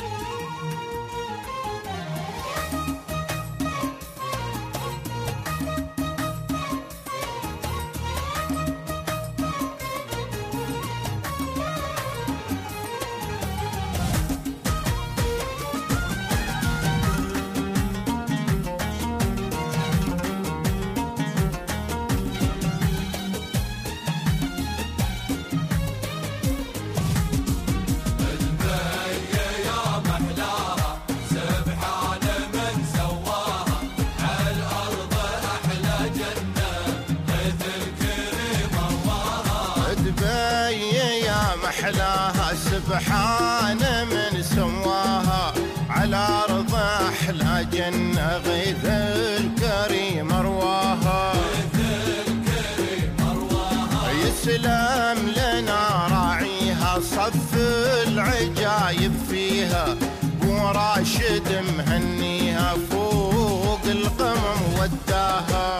سبحان من سواها على أرض أحلى جنة، غيث الكريم أرواها، يسلم لنا راعيها، صف العجايب فيها، وراشد مهنيها فوق القمم وداها.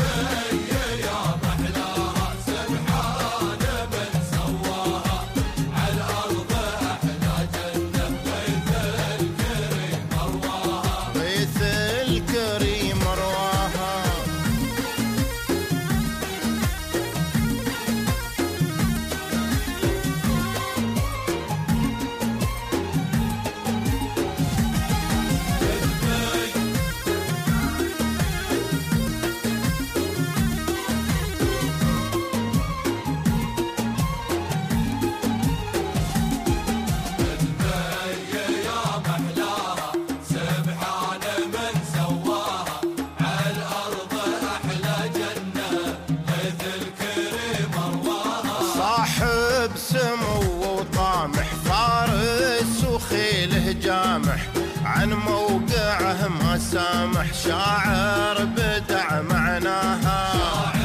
عن موقعه ما سامح، شاعر بدع معناها،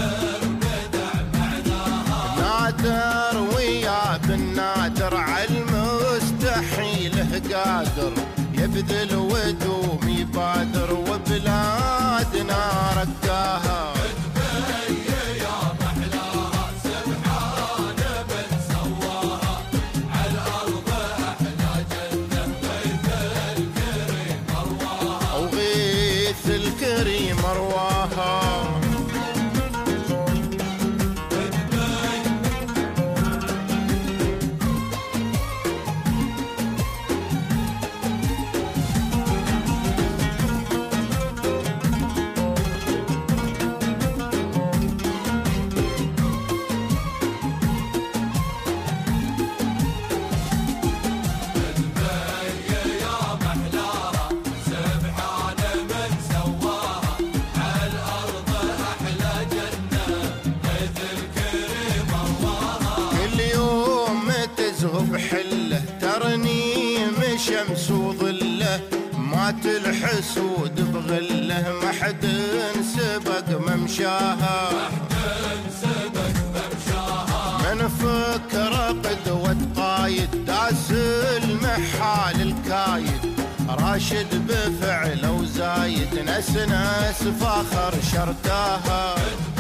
نادر ويا بالنادر، عالمستحيل قادر، يبذل ودوم يبادر، وبلادنا رقاها. الكريم أرواها. بحله ترنيم شمس وظله، مات الحسود بغله، ما حد سبق ممشاها، من فكر قدوة قايد، داس المحال الكايد، راشد بفعله وزايد نسنس فاخر شرتاها.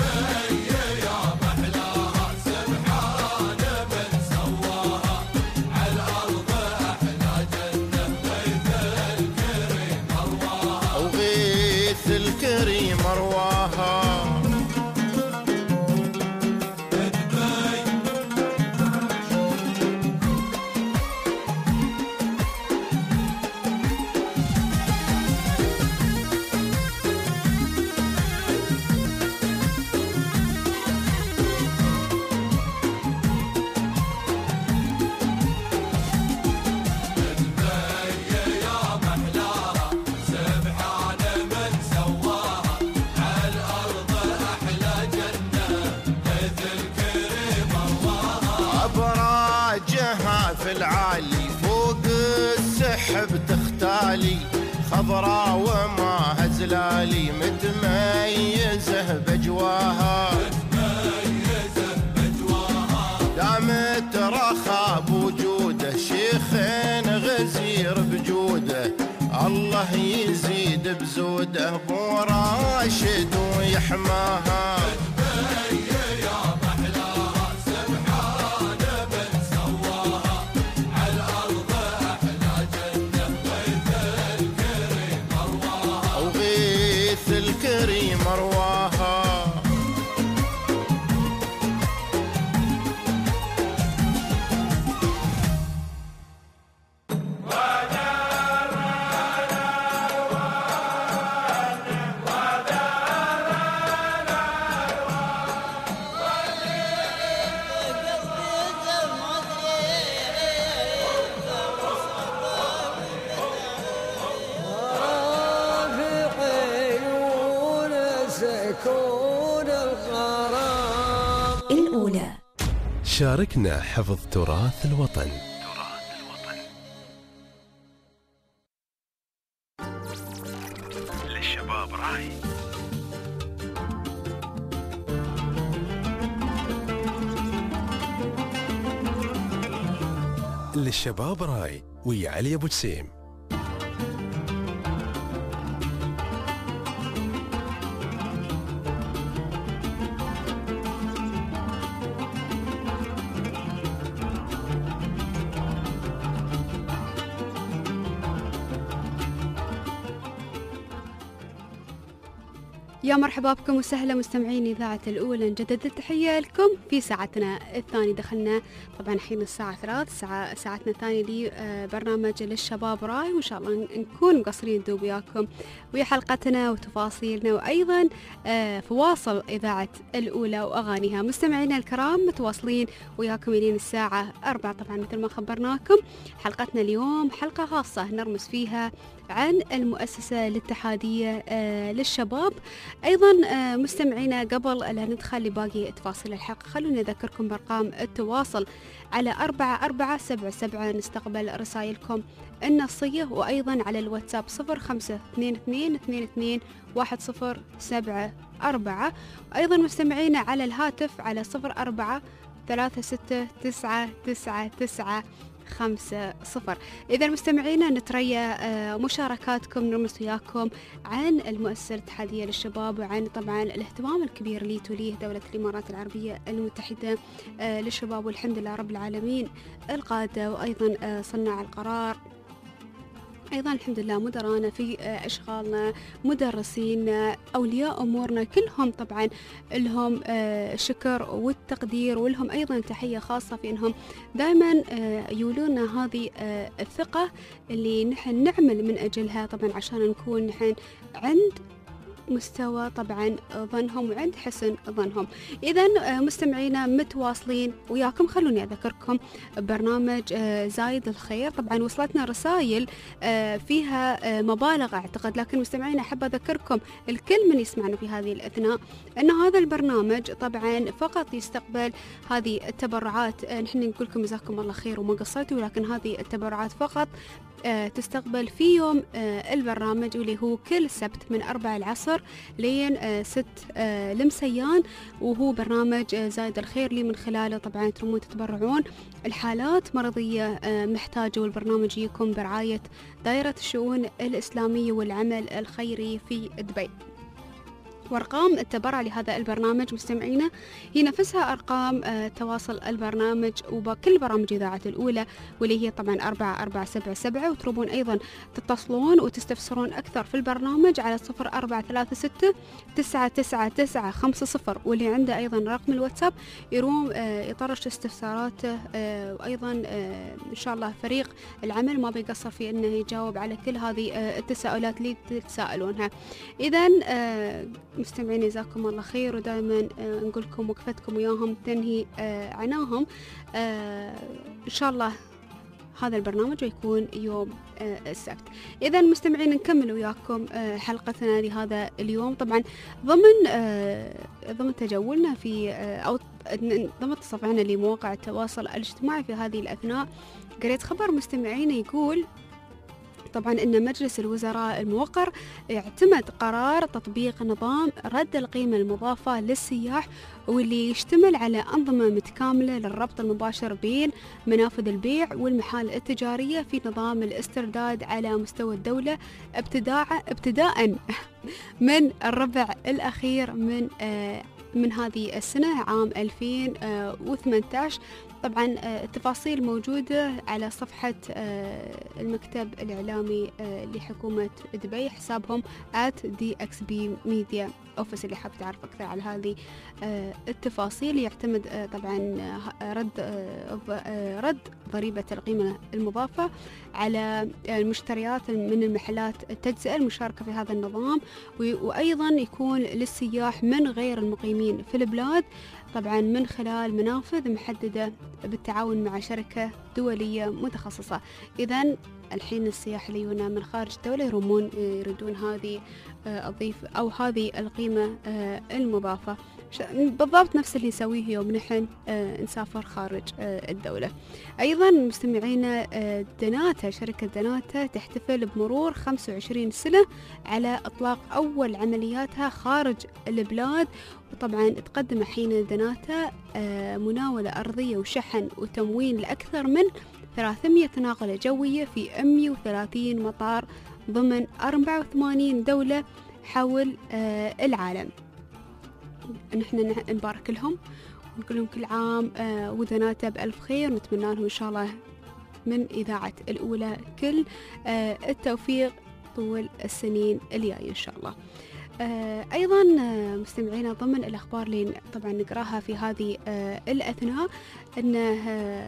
الكريم أرواها. في العالي فوق السحب تختالي، خضراء وما هزلالي متميزه بجواها. دامت رخا بوجوده شيخين غزير بجوده، الله يزيد بزوده ابو راشد ويحماها. الكريم أرواها. الأولى. شاركنا حفظ تراث الوطن. للشباب راي. للشباب راي ويا علي ابو جسيم. يا مرحبا بكم وسهلا مستمعين إذاعة الأولى، نجدد التحية لكم في ساعتنا الثانية. دخلنا طبعا حين الساعة ثلاث ساعة ساعتنا الثانية لبرنامج للشباب راي، وإن شاء الله نكون مقصرين ندوب وياكم ويا حلقتنا وتفاصيلنا وأيضا فواصل إذاعة الأولى وأغانيها. مستمعينا الكرام متواصلين وياكم إلين الساعة أربعة. طبعا مثل ما خبرناكم حلقتنا اليوم حلقة خاصة نرمز فيها عن المؤسسة الاتحادية للشباب. أيضا مستمعينا قبل لا ندخل لباقي تفاصيل الحلقة خلونا نذكركم بأرقام التواصل على أربعة أربعة سبعة سبعة نستقبل رسائلكم النصية، وأيضا على الواتساب صفر خمسة اثنين اثنين اثنين اثنين واحد صفر سبعة أربعة. أيضا مستمعينا على الهاتف على صفر أربعة ثلاثة ستة تسعة تسعة تسعة خمسة صفر. إذا مستمعينا نتريا مشاركاتكم نرمز وياكم عن المؤسسة الاتحادية للشباب وعن طبعا الاهتمام الكبير اللي توليه دولة الإمارات العربية المتحدة للشباب، والحمد لله رب العالمين القادة وأيضا صناع القرار، أيضا الحمد لله مدرانا في أشغالنا، مدرسين، أولياء أمورنا، كلهم طبعا لهم شكر والتقدير، ولهم أيضا تحية خاصة في أنهم دائما يولونا هذه الثقة اللي نحن نعمل من أجلها طبعا عشان نكون نحن عند مستوى طبعا ظنهم وعند حسن ظنهم. إذا مستمعينا متواصلين وياكم، خلوني أذكركم برنامج زايد الخير. طبعا وصلتنا رسائل فيها مبالغ أعتقد، لكن مستمعينا أحب أذكركم الكل من يسمعنا في هذه الأثناء أن هذا البرنامج طبعا فقط يستقبل هذه التبرعات. نحن نقول لكم جزاكم الله خير وما قصرتوا، ولكن هذه التبرعات فقط تستقبل في يوم البرنامج واللي هو كل سبت من أربعة العصر لين ست المسيان، وهو برنامج زايد الخير اللي من خلاله طبعا ترمون تتبرعون الحالات مرضية محتاجة، والبرنامج يكون برعاية دائرة الشؤون الإسلامية والعمل الخيري في دبي. وارقام التبرع لهذا البرنامج مستمعينا هي نفسها ارقام آه تواصل البرنامج وبكل برامج اذاعه الاولى، واللي هي طبعا أربعة أربعة سبعة سبعة، وتربون ايضا تتصلون وتستفسرون اكثر في البرنامج على صفر أربعة ثلاثة ستة تسعة تسعة تسعة خمسة صفر، واللي عنده ايضا رقم الواتساب يروم آه يطرش استفساراته، آه وايضا آه ان شاء الله فريق العمل ما بيقصر في انه يجاوب على كل هذه آه التساؤلات اللي تتساءلونها. اذا آه مستمعين جزاكم الله خير، ودائما آه نقول لكم وقفتكم وياهم تنهي آه عناهم. آه إن شاء الله هذا البرنامج يكون يوم آه السبت. إذا مستمعين نكمل وياكم آه حلقتنا لهذا اليوم، طبعا ضمن آه ضمن تجولنا في آه أو ضمن تصفحنا لمواقع التواصل الاجتماعي في هذه الأثناء، قريت خبر مستمعين يقول طبعا أن مجلس الوزراء الموقر اعتمد قرار تطبيق نظام رد القيمة المضافة للسياح، واللي يشتمل على أنظمة متكاملة للربط المباشر بين منافذ البيع والمحال التجارية في نظام الاسترداد على مستوى الدولة ابتداء ابتداء من الربع الأخير من آه من هذه السنة عام ألفين وثمانية عشر. طبعا التفاصيل موجودة على صفحة المكتب الإعلامي لحكومة دبي، حسابهم آت دي إكس بي ميديا أوفيس، اللي حاب تعرف أكثر على هذه التفاصيل. يعتمد طبعا رد رد ضريبة القيمة المضافة على المشتريات من المحلات التجزئة المشاركة في هذا النظام، وأيضا يكون للسياح من غير المقيمين في البلاد، طبعا من خلال منافذ محددة بالتعاون مع شركة دولية متخصصة. إذن الحين السياح اللي يجون من خارج الدولة يرمون يردون هذه الضيفة أو هذه القيمة المضافة، بالضبط نفس اللي نسويه يوم نحن نسافر خارج الدولة. أيضا مستمعينا دناتا، شركة دناتا تحتفل بمرور خمسة وعشرين سنة على إطلاق أول عملياتها خارج البلاد، وطبعا تقدم حين دناتا مناولة أرضية وشحن وتموين لأكثر من ثلاثمئة ناقلة جوية في مئة وثلاثين مطار ضمن أربعة وثمانين دولة حول العالم. نحن نبارك لهم ونقول لهم كل عام ودناتا بألف خير، ونتمنى لهم إن شاء الله من إذاعة الأولى كل التوفيق طول السنين الجاية إن شاء الله. أيضا مستمعينا ضمن الأخبار اللي طبعا نقراها في هذه الأثناء، أن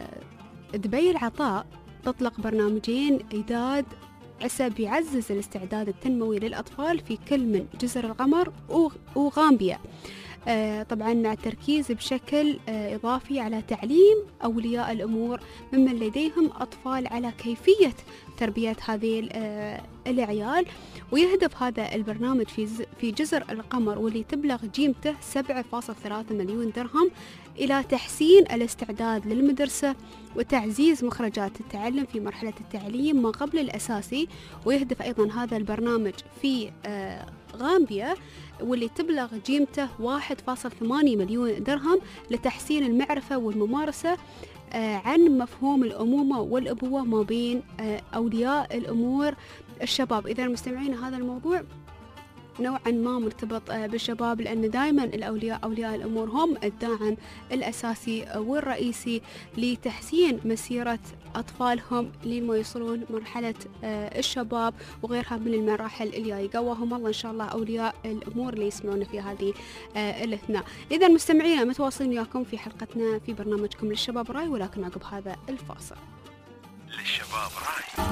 دبي العطاء تطلق برنامجين إعداد عسى بيعزز الاستعداد التنموي للأطفال في كل من جزر القمر وغامبيا، آه طبعا مع التركيز بشكل آه إضافي على تعليم أولياء الأمور ممن لديهم أطفال على كيفية تربية هذه آه العيال. ويهدف هذا البرنامج في في جزر القمر واللي تبلغ قيمته سبعة فاصلة ثلاثة مليون درهم إلى تحسين الاستعداد للمدرسة وتعزيز مخرجات التعلم في مرحلة التعليم ما قبل الأساسي. ويهدف أيضا هذا البرنامج في آه غامبيا واللي تبلغ قيمته واحد فاصلة ثمانية مليون درهم لتحسين المعرفة والممارسة آه عن مفهوم الأمومة والأبوة ما بين آه أولياء الأمور الشباب. إذا مستمعين هذا الموضوع نوعا ما مرتبط بالشباب، لأن دائما الأولياء أولياء الأمور هم الداعم الأساسي والرئيسي لتحسين مسيرة أطفالهم لما يوصلون مرحلة الشباب وغيرها من المراحل اللي قواهم الله إن شاء الله أولياء الأمور اللي يسمعون في هذه الأثناء. إذا مستمعين متواصلين وياكم في حلقتنا في برنامجكم للشباب راي، ولكن عقب هذا الفاصل. للشباب راي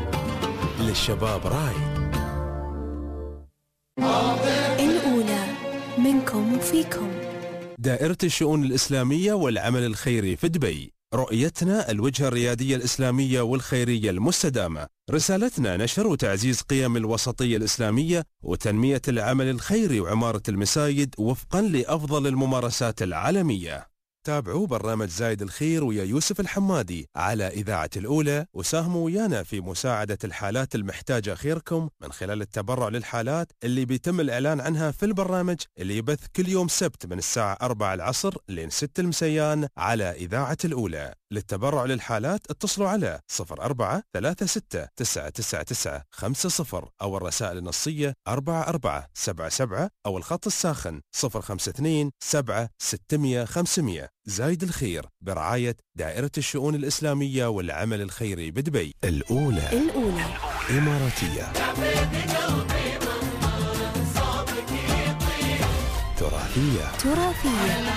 للشباب راي الأولى منكم وفيكم. دائرة الشؤون الإسلامية والعمل الخيري في دبي، رؤيتنا الوجهة الريادية الإسلامية والخيرية المستدامة، رسالتنا نشر وتعزيز قيم الوسطية الإسلامية وتنمية العمل الخيري وعمارة المساجد وفقا لأفضل الممارسات العالمية. تابعوا برنامج زايد الخير ويا يوسف الحمادي على إذاعة الأولى، وساهموا ويانا في مساعدة الحالات المحتاجة خيركم من خلال التبرع للحالات اللي بيتم الإعلان عنها في البرنامج اللي يبث كل يوم سبت من الساعة أربعة العصر لين ستة المسيان على إذاعة الأولى. للتبرع للحالات اتصلوا على صفر أربعة ثلاثة ستة تسعة تسعة تسعة خمسة صفر أو الرسائل النصية أربعة أربعة سبعة سبعة أو الخط الساخن صفر خمسة اثنين سبعة ستمية خمسمية. زايد الخير برعاية دائرة الشؤون الإسلامية والعمل الخيري بدبي. الأولى الأولى إماراتية، تراثية تراثية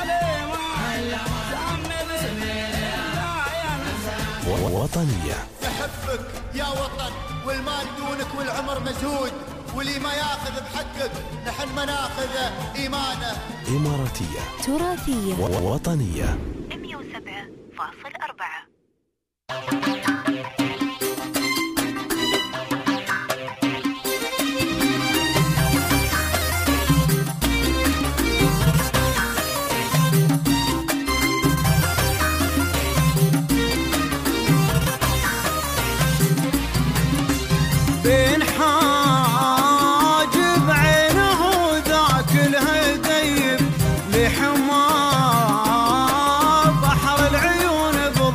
وطنية. نحبك يا وطن، والمال دونك والعمر مزهود، واللي ما ياخذ بحقك نحن ما ناخذ ايمانه. إماراتية تراثية وطنية. مية وسبعة فاصل أربعة. بين حاجب عينه ذاك الهديب لحمار بحر العيون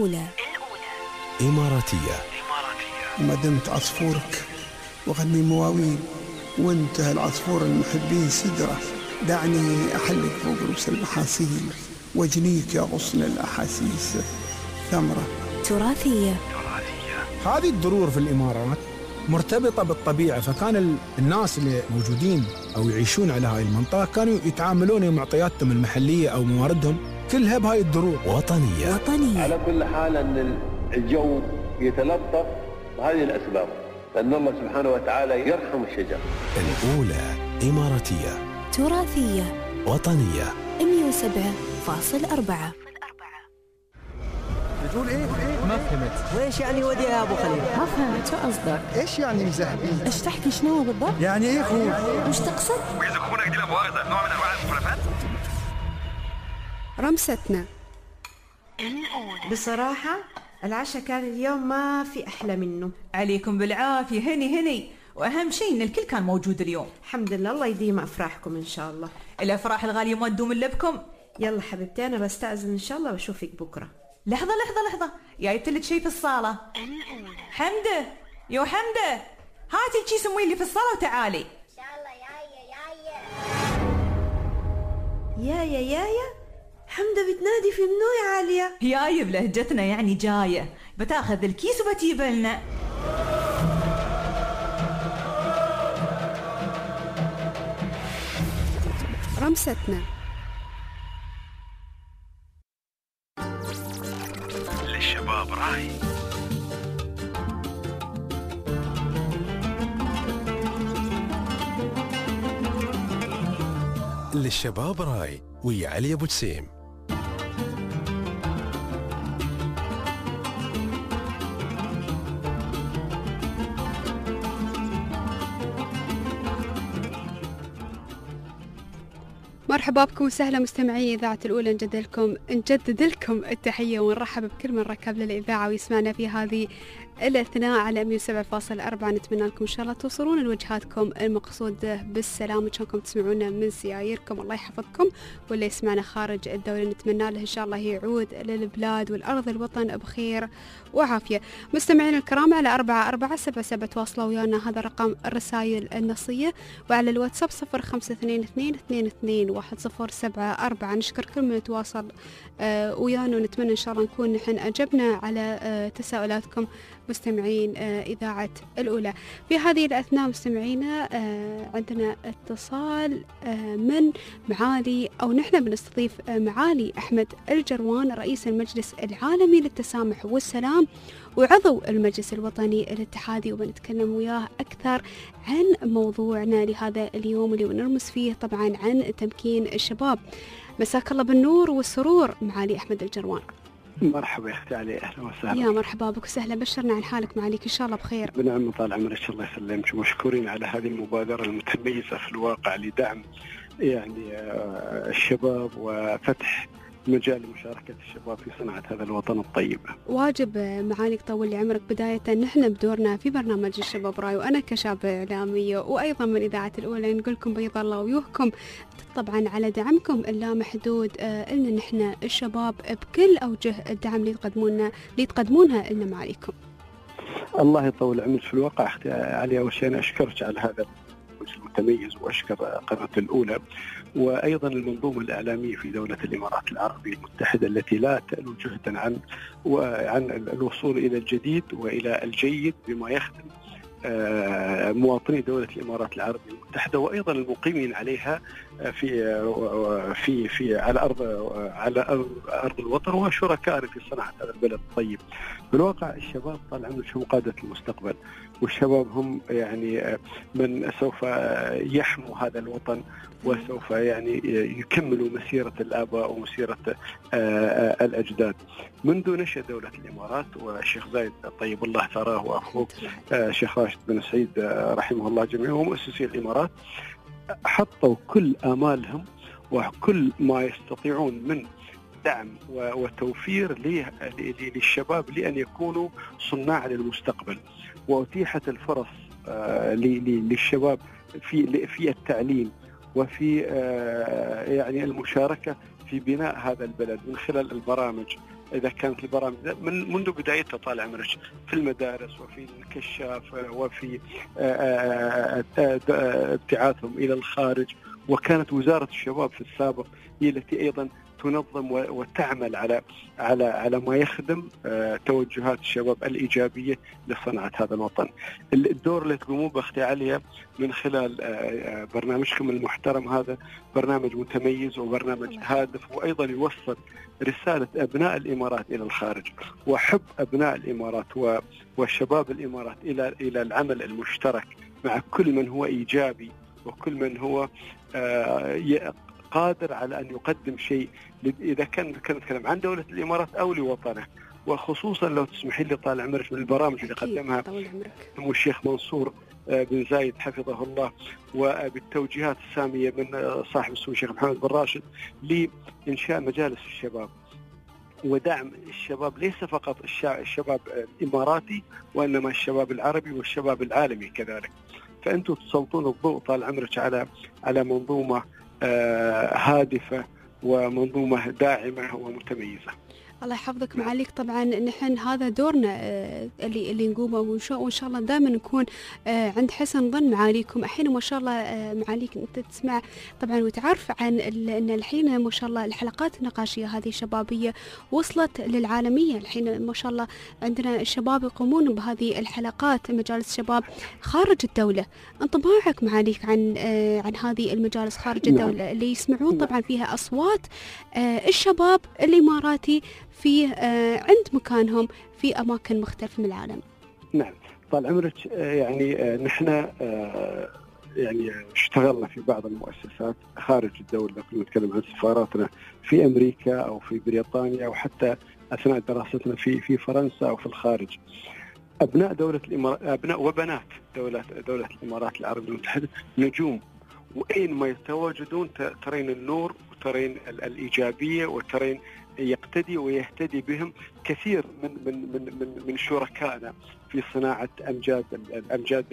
الأولى. إماراتية. ما دمت عصفورك وغني مواويل وانتهى العصفور المحبين سدرة، دعني أحلق فوق رؤوس المحاسين واجنيك يا غصن الأحاسيس ثمرة. تراثية. هذه الدرور في الإمارات مرتبطة بالطبيعة، فكان الناس اللي موجودين أو يعيشون على هاي المنطقة كانوا يتعاملون معطياتهم المحلية أو مواردهم كلها بهاي الدرور. وطنية. وطنية. على كل حال أن الجو يتلطف بهذه الأسباب، لأن الله سبحانه وتعالى يرحم الشجر. الأولى إماراتية. تراثية. وطنية. مية وسبعة فاصل أربعة. بتقول ايه؟ ما فهمت. وايش يعني ودي يا ابو خليل؟ ما فهمت شو قصدك؟ ايش يعني مزهقين؟ ايش تحكي شنو بالضبط؟ يعني ايه خوف؟ وش تقصد؟ ويزكونك دي لمؤاخذة نوع من انواع المخالفات. رمستنا. بصراحة العشاء كان اليوم ما في أحلى منه. عليكم بالعافية. هني هني، وأهم شيء إن الكل كان موجود اليوم. الحمد لله، الله يديم أفراحكم إن شاء الله. الأفراح الغالية ما تدوم إلا بكم. يلا حبيبتي أنا بستأذن إن شاء الله وأشوفك بكرة. لحظة لحظة لحظة، جايبت لك شيء في الصالة. حمدة يو حمدة، هاتي الكيس أمي اللي في الصالة وتعالي. إن شاء الله. يايا يايا يايا يايا حمدة بتنادي في منو يا عالية؟ يايا بلهجتنا يعني جاية، بتاخذ الكيس وبتجيب لنا. رمستنا. للشباب راي. للشباب راي ويا علي أبو جسيم. مرحبا بكم وسهلا مستمعي إذاعة الأولى. نجدد لكم نجدد لكم التحية ونرحب بكل من ركب للإذاعة ويسمعنا في هذه الاثناء على مية وسبعة فاصل أربعة. نتمنى لكم إن شاء الله توصلون لوجهاتكم المقصود بالسلام، وشانكم تسمعونا من سياييركم. الله يحفظكم، واللي يسمعنا خارج الدولة نتمنى له إن شاء الله يعود للبلاد والأرض الوطن بخير وعافية. مستمعين الكرام، على أربعة أربعة سبعة سبعة تواصلوا ويانا، هذا رقم الرسائل النصية، وعلى الواتساب صفر خمسة اثنين اثنين اثنين اثنين واحد صفر سبعة أربعة. نشكر كل من يتواصل آه ويانا، ونتمنى إن شاء الله نكون نحن أجبنا على آه تساؤلاتكم مستمعين آه إذاعة الأولى. في هذه الأثناء مستمعينا آه عندنا اتصال آه من معالي، أو نحن بنستضيف آه معالي أحمد الجروان، رئيس المجلس العالمي للتسامح والسلام وعضو المجلس الوطني الاتحادي، وبنتكلم وياه أكثر عن موضوعنا لهذا اليوم اللي نرمز فيه طبعا عن تمكين الشباب. مساك الله بالنور والسرور معالي أحمد الجروان. مرحبا يا اختي علي، اهلا وسهلا. يا مرحبا بك وسهلا، بشرنا عن حالك معاليك، ان شاء الله بخير. بنعم طال عمرك، الله يسلمك، ومشكورين على هذه المبادره المتميزه في الواقع لدعم يعني الشباب وفتح مجال مشاركة الشباب في صناعة هذا الوطن الطيب. واجب معاليك طول لي عمرك بداية نحن بدورنا في برنامج الشباب راي، وأنا كشابة إعلامية وأيضا من إذاعة الأولى نقول لكم بيض الله وجوهكم طبعا على دعمكم اللامحدود آه لنا نحن الشباب بكل أوجه الدعم اللي تقدمونا اللي تقدمونها لنا معاليكم. الله يطول عمرك. في الواقع أختي علي، أول شيء أنا أشكرك على هذا المتميز، وأشكر قناة الأولى وأيضا المنظومة الإعلامية في دولة الإمارات العربية المتحدة التي لا تألو جهدا عن وعن الوصول إلى الجديد وإلى الجيد بما يخدم مواطني دولة الإمارات العربية المتحدة وأيضا المقيمين عليها في في في على أرض على أرض الوطن وشركائنا في صناعة هذا البلد الطيب. بالواقع الشباب طال عمرك هم قادة المستقبل، والشباب هم يعني من سوف يحموا هذا الوطن وسوف يعني يكملوا مسيرة الآباء ومسيرة الأجداد. منذ نشأ دولة الإمارات والشيخ زايد طيب الله ثراه وأخوه الشيخ راشد بن سعيد رحمه الله جميعا ومؤسسي الإمارات حطوا كل آمالهم وكل ما يستطيعون من دعم وتوفير للشباب لأن يكونوا صناع للمستقبل، وأتيحت الفرص للشباب في في التعليم وفي يعني المشاركة في بناء هذا البلد من خلال البرامج إذا كانت البرامج من منذ بدايتها طال عمرك في المدارس وفي الكشاف وفي ابتعاثهم إلى الخارج. وكانت وزارة الشباب في السابق هي التي أيضا تنظم وتعمل على على على ما يخدم توجهات الشباب الإيجابية لصناعة هذا الوطن. الدور اللي تقومون به عليا من خلال برنامجكم المحترم هذا برنامج متميز وبرنامج هادف، وأيضا يوصل رسالة أبناء الإمارات إلى الخارج وحب أبناء الإمارات وشباب الإمارات إلى إلى العمل المشترك مع كل من هو إيجابي وكل من هو قادر على أن يقدم شيء إذا كان كان نتكلم عن دولة الإمارات أو لوطنه. وخصوصا لو تسمحي لي طال عمرك من البرامج اللي قدمها سمو الشيخ منصور بن زايد حفظه الله، وبالتوجيهات السامية من صاحب السمو الشيخ محمد بن راشد لإنشاء مجالس الشباب ودعم الشباب، ليس فقط الشباب الإماراتي وإنما الشباب العربي والشباب العالمي كذلك. فأنتم تسلطون الضوء طال عمرك على على منظومة هادفة ومنظومة داعمة ومتميزة. الله يحفظك معاليك. طبعا نحن هذا دورنا اللي اللي نقومه، وان شاء وان شاء الله دائما نكون عند حسن ظن معاليكم. الحين ما شاء الله معاليك انت تسمع طبعا وتعرف عن ان الحين ما شاء الله الحلقات النقاشيه هذه الشبابيه وصلت للعالميه. الحين ما شاء الله عندنا الشباب يقومون بهذه الحلقات مجالس شباب خارج الدوله. انطباعك معاليك عن عن هذه المجالس خارج الدوله اللي يسمعون طبعا فيها اصوات الشباب الاماراتي في عند مكانهم في أماكن مختلفة من العالم؟ نعم طال عمرك، يعني نحن يعني اشتغلنا في بعض المؤسسات خارج الدولة، كنا نتكلم عن سفاراتنا في أمريكا أو في بريطانيا أو حتى أثناء دراستنا في في فرنسا أو في الخارج. أبناء دولة الإمارات، أبناء وبنات دولة دولة الإمارات العربية المتحدة نجوم، وأين ما يتواجدون ترين النور وترين الإيجابية وترين يقتدي ويهتدي بهم كثير من من من من, من شركائنا في صناعة أمجاد أمجاد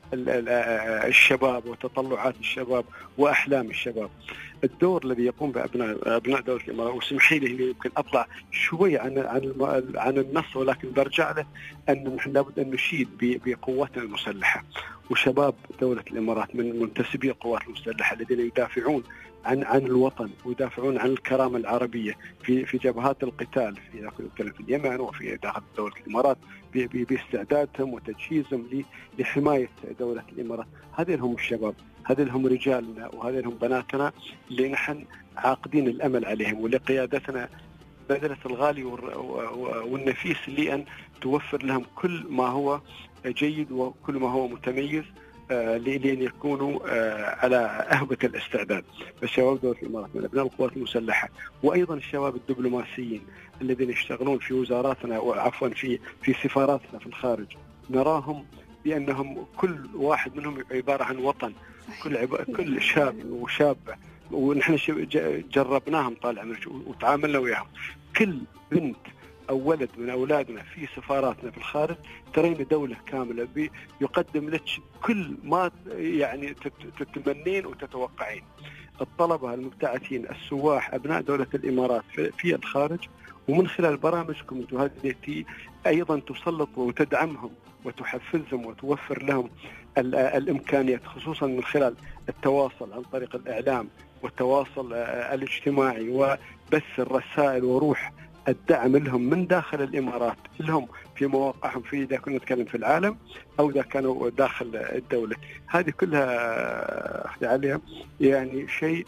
الشباب وتطلعات الشباب وأحلام الشباب. الدور الذي يقوم بأبناء أبناء دولة الإمارات، وسمحي لي يمكن أطلع شوي عن عن عن النص ولكن برجع له، أن نحن لابد أن نشيد بقواتنا المسلحة وشباب دولة الإمارات من منتسبي القوات المسلحة الذين يدافعون عن عن الوطن ويدافعون عن الكرامة العربية في في جبهات القتال في في اليمن وفي داخل دولة الإمارات باستعدادهم وتجهيزهم لحماية دولة الإمارات. هذين هم الشباب، هذين هم رجالنا وهذين هم بناتنا اللي نحن عاقدين الأمل عليهم، ولقيادتنا بذلت الغالي والنفيس لأن توفر لهم كل ما هو جيد وكل ما هو متميز لأن يكونوا على أهبة الاستعداد. فالشباب دولة الإمارات من أبناء القوات المسلحة وأيضا الشباب الدبلوماسيين الذين يشتغلون في وزاراتنا وعفوا في في سفاراتنا في الخارج، نراهم بأنهم كل واحد منهم عبارة عن وطن، كل عب... كل شاب وشابة، ونحن جربناهم طال عمرك وتعاملنا وياهم. كل بنت أو ولد من أولادنا في سفاراتنا في الخارج ترين دولة كاملة يقدم لك كل ما يعني تتمنين وتتوقعين. الطلبة المبتعثين السواح أبناء دولة الإمارات في الخارج، ومن خلال برامجكم انتم هذه التي أيضا تسلط وتدعمهم وتحفزهم وتوفر لهم الإمكانيات، خصوصا من خلال التواصل عن طريق الإعلام والتواصل الاجتماعي وبث الرسائل وروح الدعم لهم من داخل الإمارات لهم في مواقعهم في إذا كنا نتكلم في العالم أو إذا كانوا داخل الدولة. هذه كلها أخذ عليها يعني شيء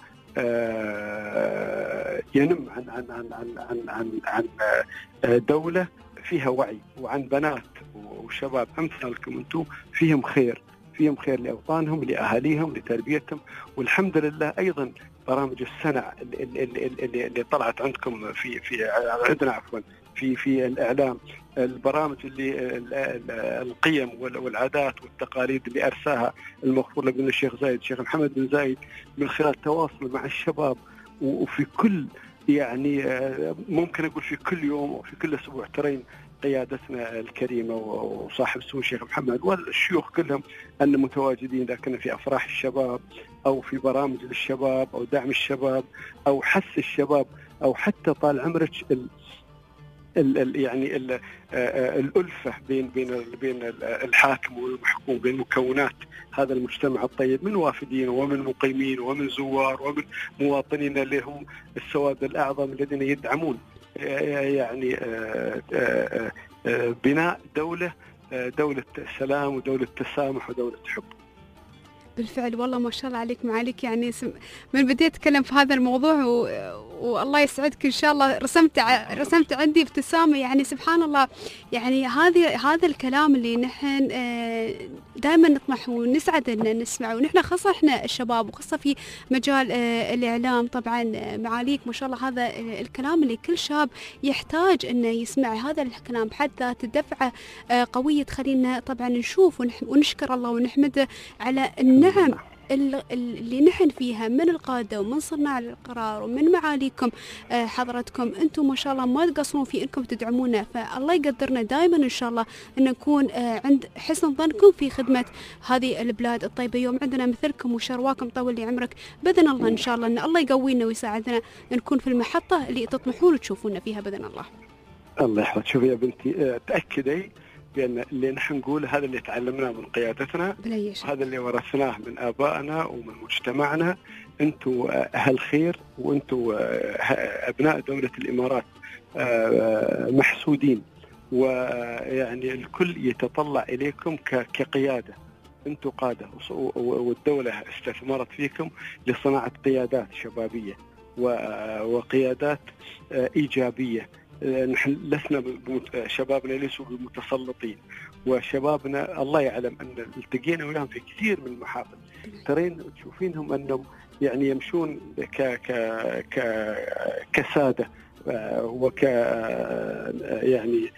ينم عن عن عن عن عن عن, عن دولة فيها وعي، وعن بنات وشباب أمثالكم أنتم فيهم خير، فيهم خير لأوطانهم لأهاليهم لتربيتهم. والحمد لله أيضا برامج السنع اللي, اللي, اللي طلعت عندكم في في عندنا عفوا في في الإعلام، البرامج اللي القيم والعادات والتقاليد اللي أرساها المغفور له من الشيخ زايد الشيخ محمد بن زايد من خلال التواصل مع الشباب، وفي كل يعني ممكن أقول في كل يوم وفي كل أسبوع ترين قيادتنا الكريمة وصاحب السمو الشيخ محمد والشيوخ كلهم أن متواجدين، إذا كنا في أفراح الشباب أو في برامج للشباب أو دعم الشباب أو حث الشباب أو حتى طال عمرك ال ال يعني ال الألفة بين بين بين الحاكم والمحكوم، بين مكونات هذا المجتمع الطيب من وافدين ومن مقيمين ومن زوار ومن مواطنين اللي هم السواد الأعظم الذين يدعمون يعني بناء دولة دولة سلام ودولة تسامح ودولة حب. بالفعل والله ما شاء الله عليك معاليك، يعني من بديت أتكلم في هذا الموضوع و... والله يسعدك إن شاء الله، رسمت ع... رسمت عندي ابتسامة، يعني سبحان الله. يعني هذه هذا الكلام اللي نحن دائما نطمح ونسعد أن نسمعه، ونحن خاصة إحنا الشباب وخاصة في مجال الإعلام. طبعا معاليك ما شاء الله هذا الكلام اللي كل شاب يحتاج أنه يسمع. هذا الكلام بحد ذاته دفعة قوية تخلينا طبعا نشوف ونشكر الله ونحمده على النعم اللي نحن فيها من القادة ومن صناع القرار ومن معاليكم حضرتكم. أنتم ما شاء الله ما تقصرون في أنكم تدعمونا، فالله يقدرنا دائما إن شاء الله أن نكون عند حسن ظنكم في خدمة هذه البلاد الطيبة. يوم عندنا مثلكم وشرواكم طول لي عمرك بإذن الله إن شاء الله أن الله يقوينا ويساعدنا نكون في المحطة اللي تطمحون تشوفونا فيها بإذن الله. الله يحفظك. شوفي يا بنتي، تأكدي بأن اللي نحن نقول هذا اللي تعلمناه من قيادتنا، هذا اللي ورثناه من آبائنا ومن مجتمعنا. أنتم أهل خير، وأنتم أبناء دولة الإمارات محسودين، ويعني الكل يتطلع إليكم كقيادة. أنتم قادة، والدولة استثمرت فيكم لصناعة قيادات شبابية وقيادات إيجابية. نحن لسنا شبابنا ليسوا بمتسلطين، وشبابنا الله يعلم أن التقينا وياهم في كثير من المحافل، ترين تشوفينهم أنهم يعني يمشون ك ك ك كسادة وك يعني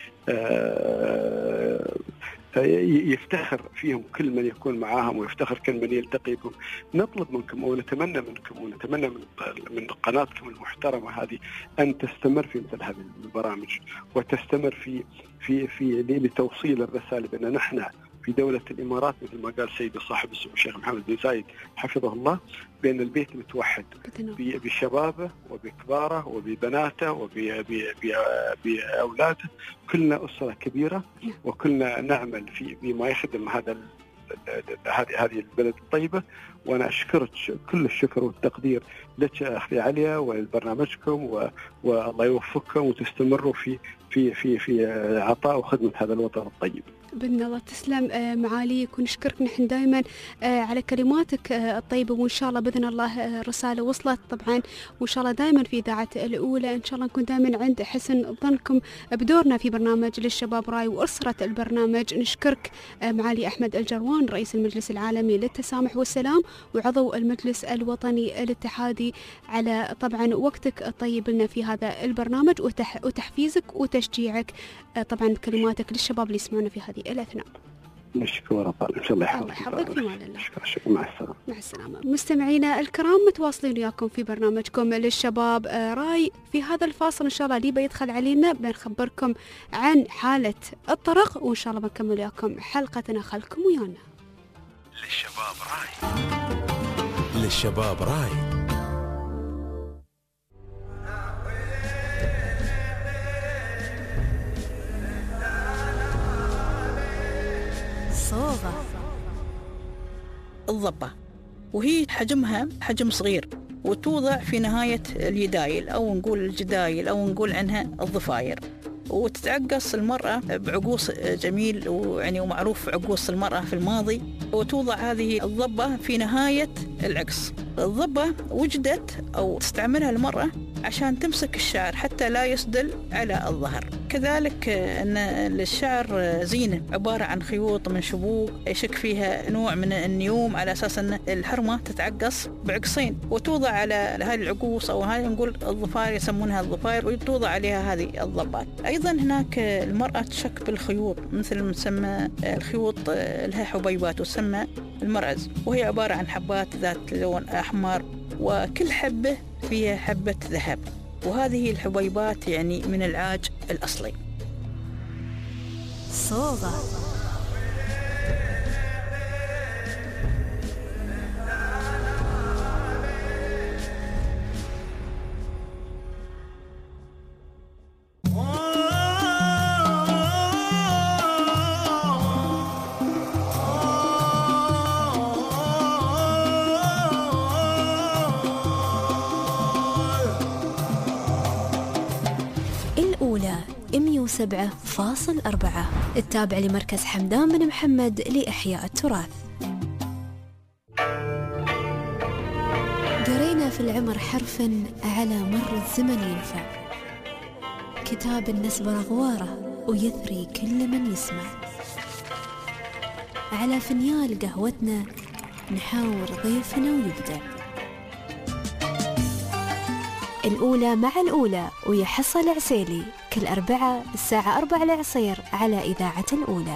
يفتخر فيهم كل من يكون معاهم، ويفتخر كل من يلتقي بهم. نطلب منكم ونتمنى منكم ونتمنى من من قناتكم المحترمة هذه أن تستمر في مثل هذه البرامج، وتستمر في في في لتوصيل الرسالة بأن نحن في دولة الإمارات مثل ما قال سيدي صاحب السمو الشيخ محمد بن زايد حفظه الله، بأن البيت متوحد بشبابه وبكباره وببناته وبأولاده. كلنا أسرة كبيرة، وكلنا نعمل في بما يخدم هذا هذه هذه البلد الطيبة. وأنا أشكرك كل الشكر والتقدير لك أخي عليا ولبرنامجكم، والله يوفقكم وتستمروا في في في في عطاء وخدمة هذا الوطن الطيب. بإذن الله. تسلم معاليك، ونشكرك نحن دائما على كلماتك الطيبة، وإن شاء الله بإذن الله الرسالة وصلت طبعا، وإن شاء الله دائما في إذاعة الأولى إن شاء الله نكون دائما عند حسن ظنكم بدورنا في برنامج للشباب راي وأسرة البرنامج. نشكرك معالي أحمد الجروان رئيس المجلس العالمي للتسامح والسلام وعضو المجلس الوطني الاتحادي على طبعا وقتك الطيب لنا في هذا البرنامج وتح وتحفيزك وتشجيعك طبعا كلماتك للشباب اللي يسمعونا في هذه الأثناء. مشكورة طبعا، إن شاء الله يحفظك. الله يحفظك في مال الله. شكرا شكرا. مع السلامة. مع السلامة. مستمعينا الكرام، متواصلين وياكم في برنامجكم للشباب راي. في هذا الفاصل إن شاء الله اللي بيدخل علينا بنخبركم عن حالة الطرق، وإن شاء الله بنكمل وياكم حلقتنا. خلكم ويانا. للشباب راي. للشباب راي. صوغة الضبة، وهي حجمها حجم صغير، وتوضع في نهاية اليدايل أو نقول الجدايل أو نقول عنها الضفاير، وتتعقص المرأة بعقوص جميل ويعني ومعروف عقوص المرأة في الماضي، وتوضع هذه الضبة في نهاية العقص. الضبة وجدت أو تستعملها المرأة عشان تمسك الشعر حتى لا يسدل على الظهر. كذلك أن الشعر زينة عبارة عن خيوط من شبوك يشك فيها نوع من النيوم على أساس أن الحرمة تتعقص بعقصين، وتوضع على هذه العقوص أو هذه نقول الضفاير يسمونها الضفاير، وتوضع عليها هذه الضبات. أيضا هناك المرأة تشك بالخيوط مثل ما تسمى الخيوط لها حبيبات وتسمى المرأز، وهي عبارة عن حبات ذات لون أحمر، وكل حبة فيها حبة ذهب، وهذه الحبيبات يعني من العاج الأصلي. صوغة وسبعة فاصل أربعة، التابع لمركز حمدان بن محمد لإحياء التراث. قرينا في العمر حرفا على مر الزمن ينفع، كتاب النسبر غواره ويثري كل من يسمع. على فنيال قهوتنا نحاور ضيفنا ويبدع. الأولى مع الأولى ويحصل العسيلي كل أربعة الساعة أربعة العصير على إذاعة الأولى.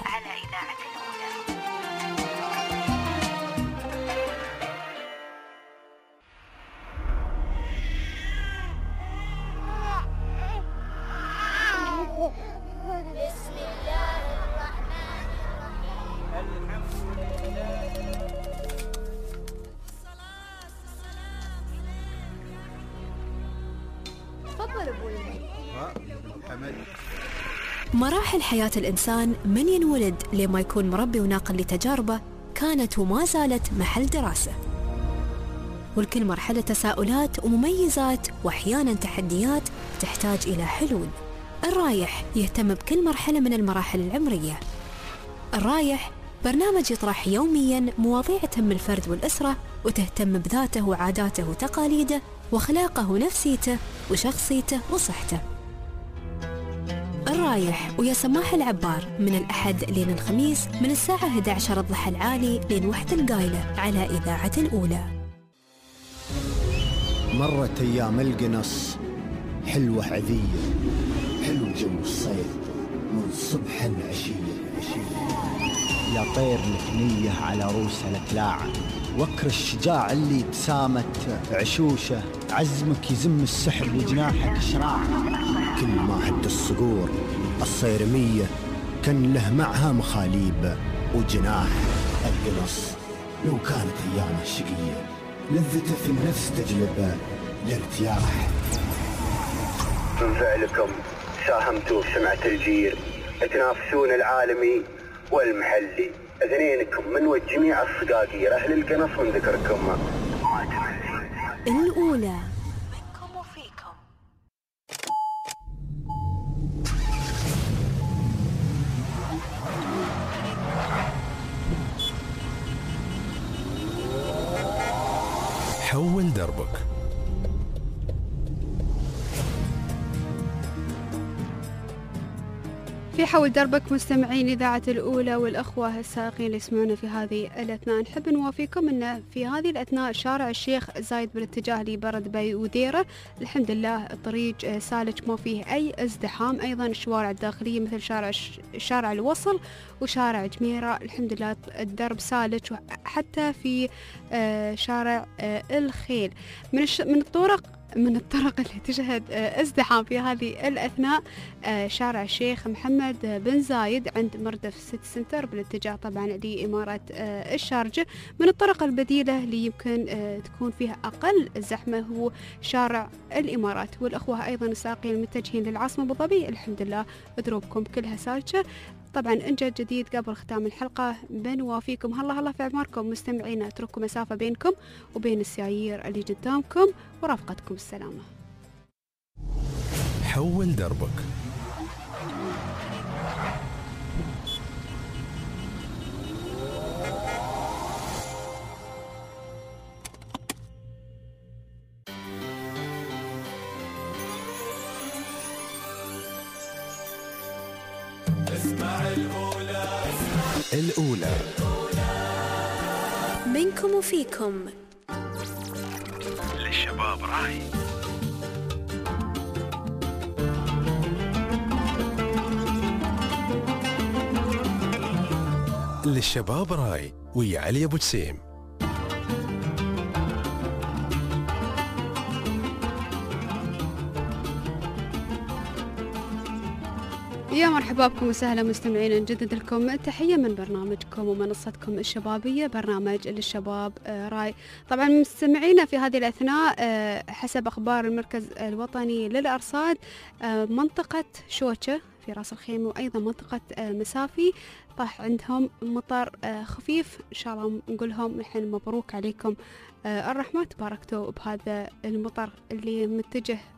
مراحل حياة الإنسان من ينولد لما يكون مربي وناقل لتجاربه كانت وما زالت محل دراسة، والكل مرحلة تساؤلات ومميزات وأحيانا تحديات تحتاج إلى حلول. الرايح يهتم بكل مرحلة من المراحل العمرية. الرايح برنامج يطرح يوميا مواضيع تهم الفرد والأسرة وتهتم بذاته وعاداته وتقاليده وأخلاقه ونفسيته وشخصيته وصحته. الرايح ويا سماح العبار من الأحد لين الخميس من الساعة إحدى عشرة الضحى العالي لين وحدة القايلة على إذاعة الأولى. مرت أيام القنص حلوة عذية، حلو جو الصيف من صبح العشية. يا طير الثنية على روس الأكلاعة، وكر الشجاع اللي تسامت عشوشه، عزمك يزم السحر وجناحك شراع. كل ما هد الصقور الصيرمية كان له معها مخاليب وجناح. القنص لو كانت أيامه شقية لذته في النفس تجلب الارتياح. من فعلكم ساهمتوا في سمعة الجير، تنافسون العالمي والمحلي. اثنينكم من وجميع الصقاقير أهل القنص من ذكركم. الأولى منكم وفيكم. حول دربك. في حول دربك مستمعين إذاعة الأولى والأخوة السائقين اللي يسمعونا في هذه الأثناء، نحب نوافيكم أن في هذه الأثناء شارع الشيخ زايد بالاتجاه لبرد بي وديرة الحمد لله الطريق سالك ما فيه أي ازدحام. أيضا الشوارع الداخلية مثل شارع شارع الوصل وشارع جميرة الحمد لله الدرب سالك، حتى في شارع الخيل. من من الطرق من الطرق اللي تشهد ازدحام في هذه الأثناء شارع الشيخ محمد بن زايد عند مردف سيتي سنتر بالاتجاه طبعا لإمارة الشارجة. من الطرق البديلة اللي يمكن تكون فيها أقل زحمة هو شارع الإمارات. والأخوة أيضا السائقين المتجهين للعاصمة أبو ظبي الحمد لله دروبكم كلها سالكة. طبعا إن جاء جديد قبل ختام الحلقة بنوافيكم هلا هلا في عماركم مستمعين، اتركوا مسافة بينكم وبين السيايير اللي قدامكم ورافقتكم السلامة. حول دربك. اسمع الأولى الأولى منكم وفيكم. للشباب راي. للشباب راي ويا علي أبو جسيم. يا مرحبا بكم وسهلا مستمعين، نجدد لكم التحية من برنامجكم ومنصتكم الشبابية برنامج للشباب راي. طبعا مستمعينا في هذه الأثناء حسب أخبار المركز الوطني للأرصاد منطقة شوشة في راس الخيمة وأيضا منطقة مسافي طاح عندهم مطر خفيف. إن شاء الله نقول لهم نحن مبروك عليكم الرحمة، تباركتوا بهذا المطر اللي متجه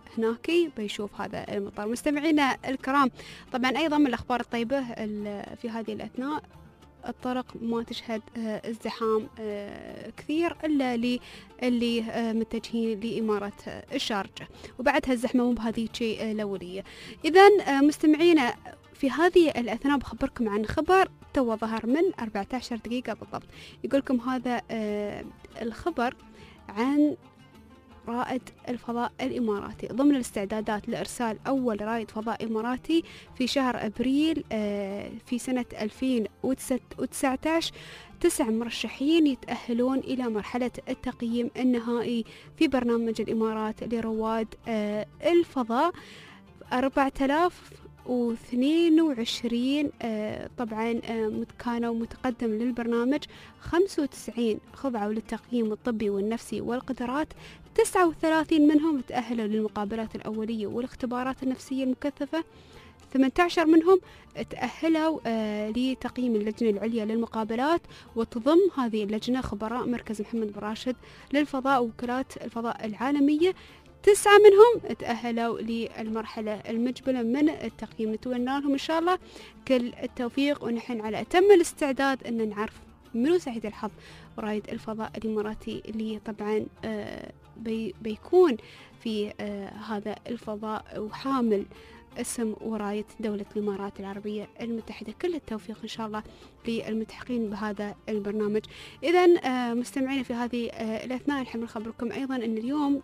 هناك بيشوف هذا المطر. مستمعينا الكرام، طبعا أيضا من الأخبار الطيبة في هذه الأثناء الطرق ما تشهد ازدحام كثير إلا اللي متجهين لإمارة الشارجة، وبعدها الزحمة مو بهذه شيء الأولية. إذن مستمعينا في هذه الأثناء بخبركم عن خبر تو ظهر من أربعة عشر دقيقة بالضبط. يقولكم هذا الخبر عن رائد الفضاء الإماراتي ضمن الاستعدادات لإرسال أول رائد فضاء إماراتي في شهر أبريل في سنة ألفين وتسعة عشر. تسع مرشحين يتأهلون إلى مرحلة التقييم النهائي في برنامج الإمارات لرواد الفضاء. أربعة آلاف واثنين وعشرين طبعا كانوا متقدم للبرنامج، خمسة وتسعين خضعوا للتقييم الطبي والنفسي والقدرات، تسعة وثلاثين منهم تأهلوا للمقابلات الأولية والاختبارات النفسية المكثفة، ثمانية عشر منهم تأهلوا لتقييم اللجنة العليا للمقابلات، وتضم هذه اللجنة خبراء مركز محمد بن راشد للفضاء ووكالات الفضاء العالمية. تسعة منهم تأهلوا للمرحلة المجبلة من التقييم. نتمنى لهم إن شاء الله كل التوفيق، ونحن على أتم الاستعداد أن نعرف منو سعيد الحظ رائد الفضاء الإماراتي اللي طبعا بي بيكون في هذا الفضاء وحامل اسم وراية دولة الإمارات العربية المتحدة. كل التوفيق إن شاء الله للملتحقين بهذا البرنامج. إذن مستمعين في هذه الأثناء نحب نخبركم أيضا أن اليوم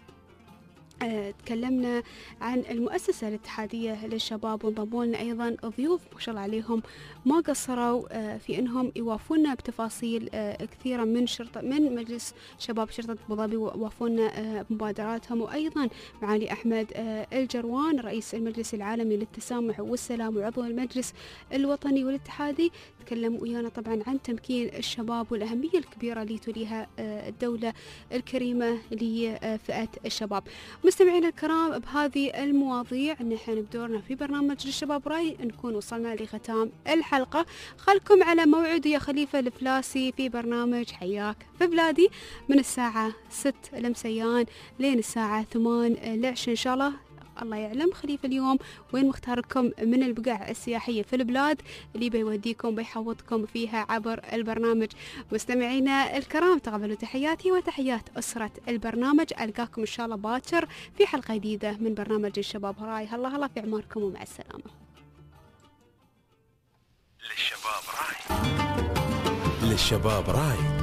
تكلمنا عن المؤسسة الاتحادية للشباب، وانضموا لنا أيضا ضيوف ما شاء الله عليهم ما قصروا في أنهم يوافونا بتفاصيل كثيرة من شرطة من مجلس شباب شرطة أبو ظبي، ووافونا بمبادراتهم. وأيضا معالي أحمد الجروان رئيس المجلس العالمي للتسامح والسلام وعضو المجلس الوطني والاتحادي تكلم ويانا طبعا عن تمكين الشباب والأهمية الكبيرة اللي توليها الدولة الكريمة لفئة الشباب. مستمعينا الكرام، بهذه المواضيع نحن بدورنا في برنامج للشباب راي نكون وصلنا لختام الحلقة. خلكم على موعد يا خليفة الفلاسي في برنامج حياك في بلادي من الساعة ست لمسيان لين الساعة ثمان العشاء إن شاء الله. الله يعلم خليفة اليوم وين مختاركم من البقاع السياحية في البلاد اللي بيوديكم بيحوطكم فيها عبر البرنامج. مستمعينا الكرام، تقبلوا تحياتي وتحيات أسرة البرنامج. ألقاكم إن شاء الله باكر في حلقة جديدة من برنامج الشباب راي. الله الله في عماركم ومع السلامة. للشباب راي. للشباب راي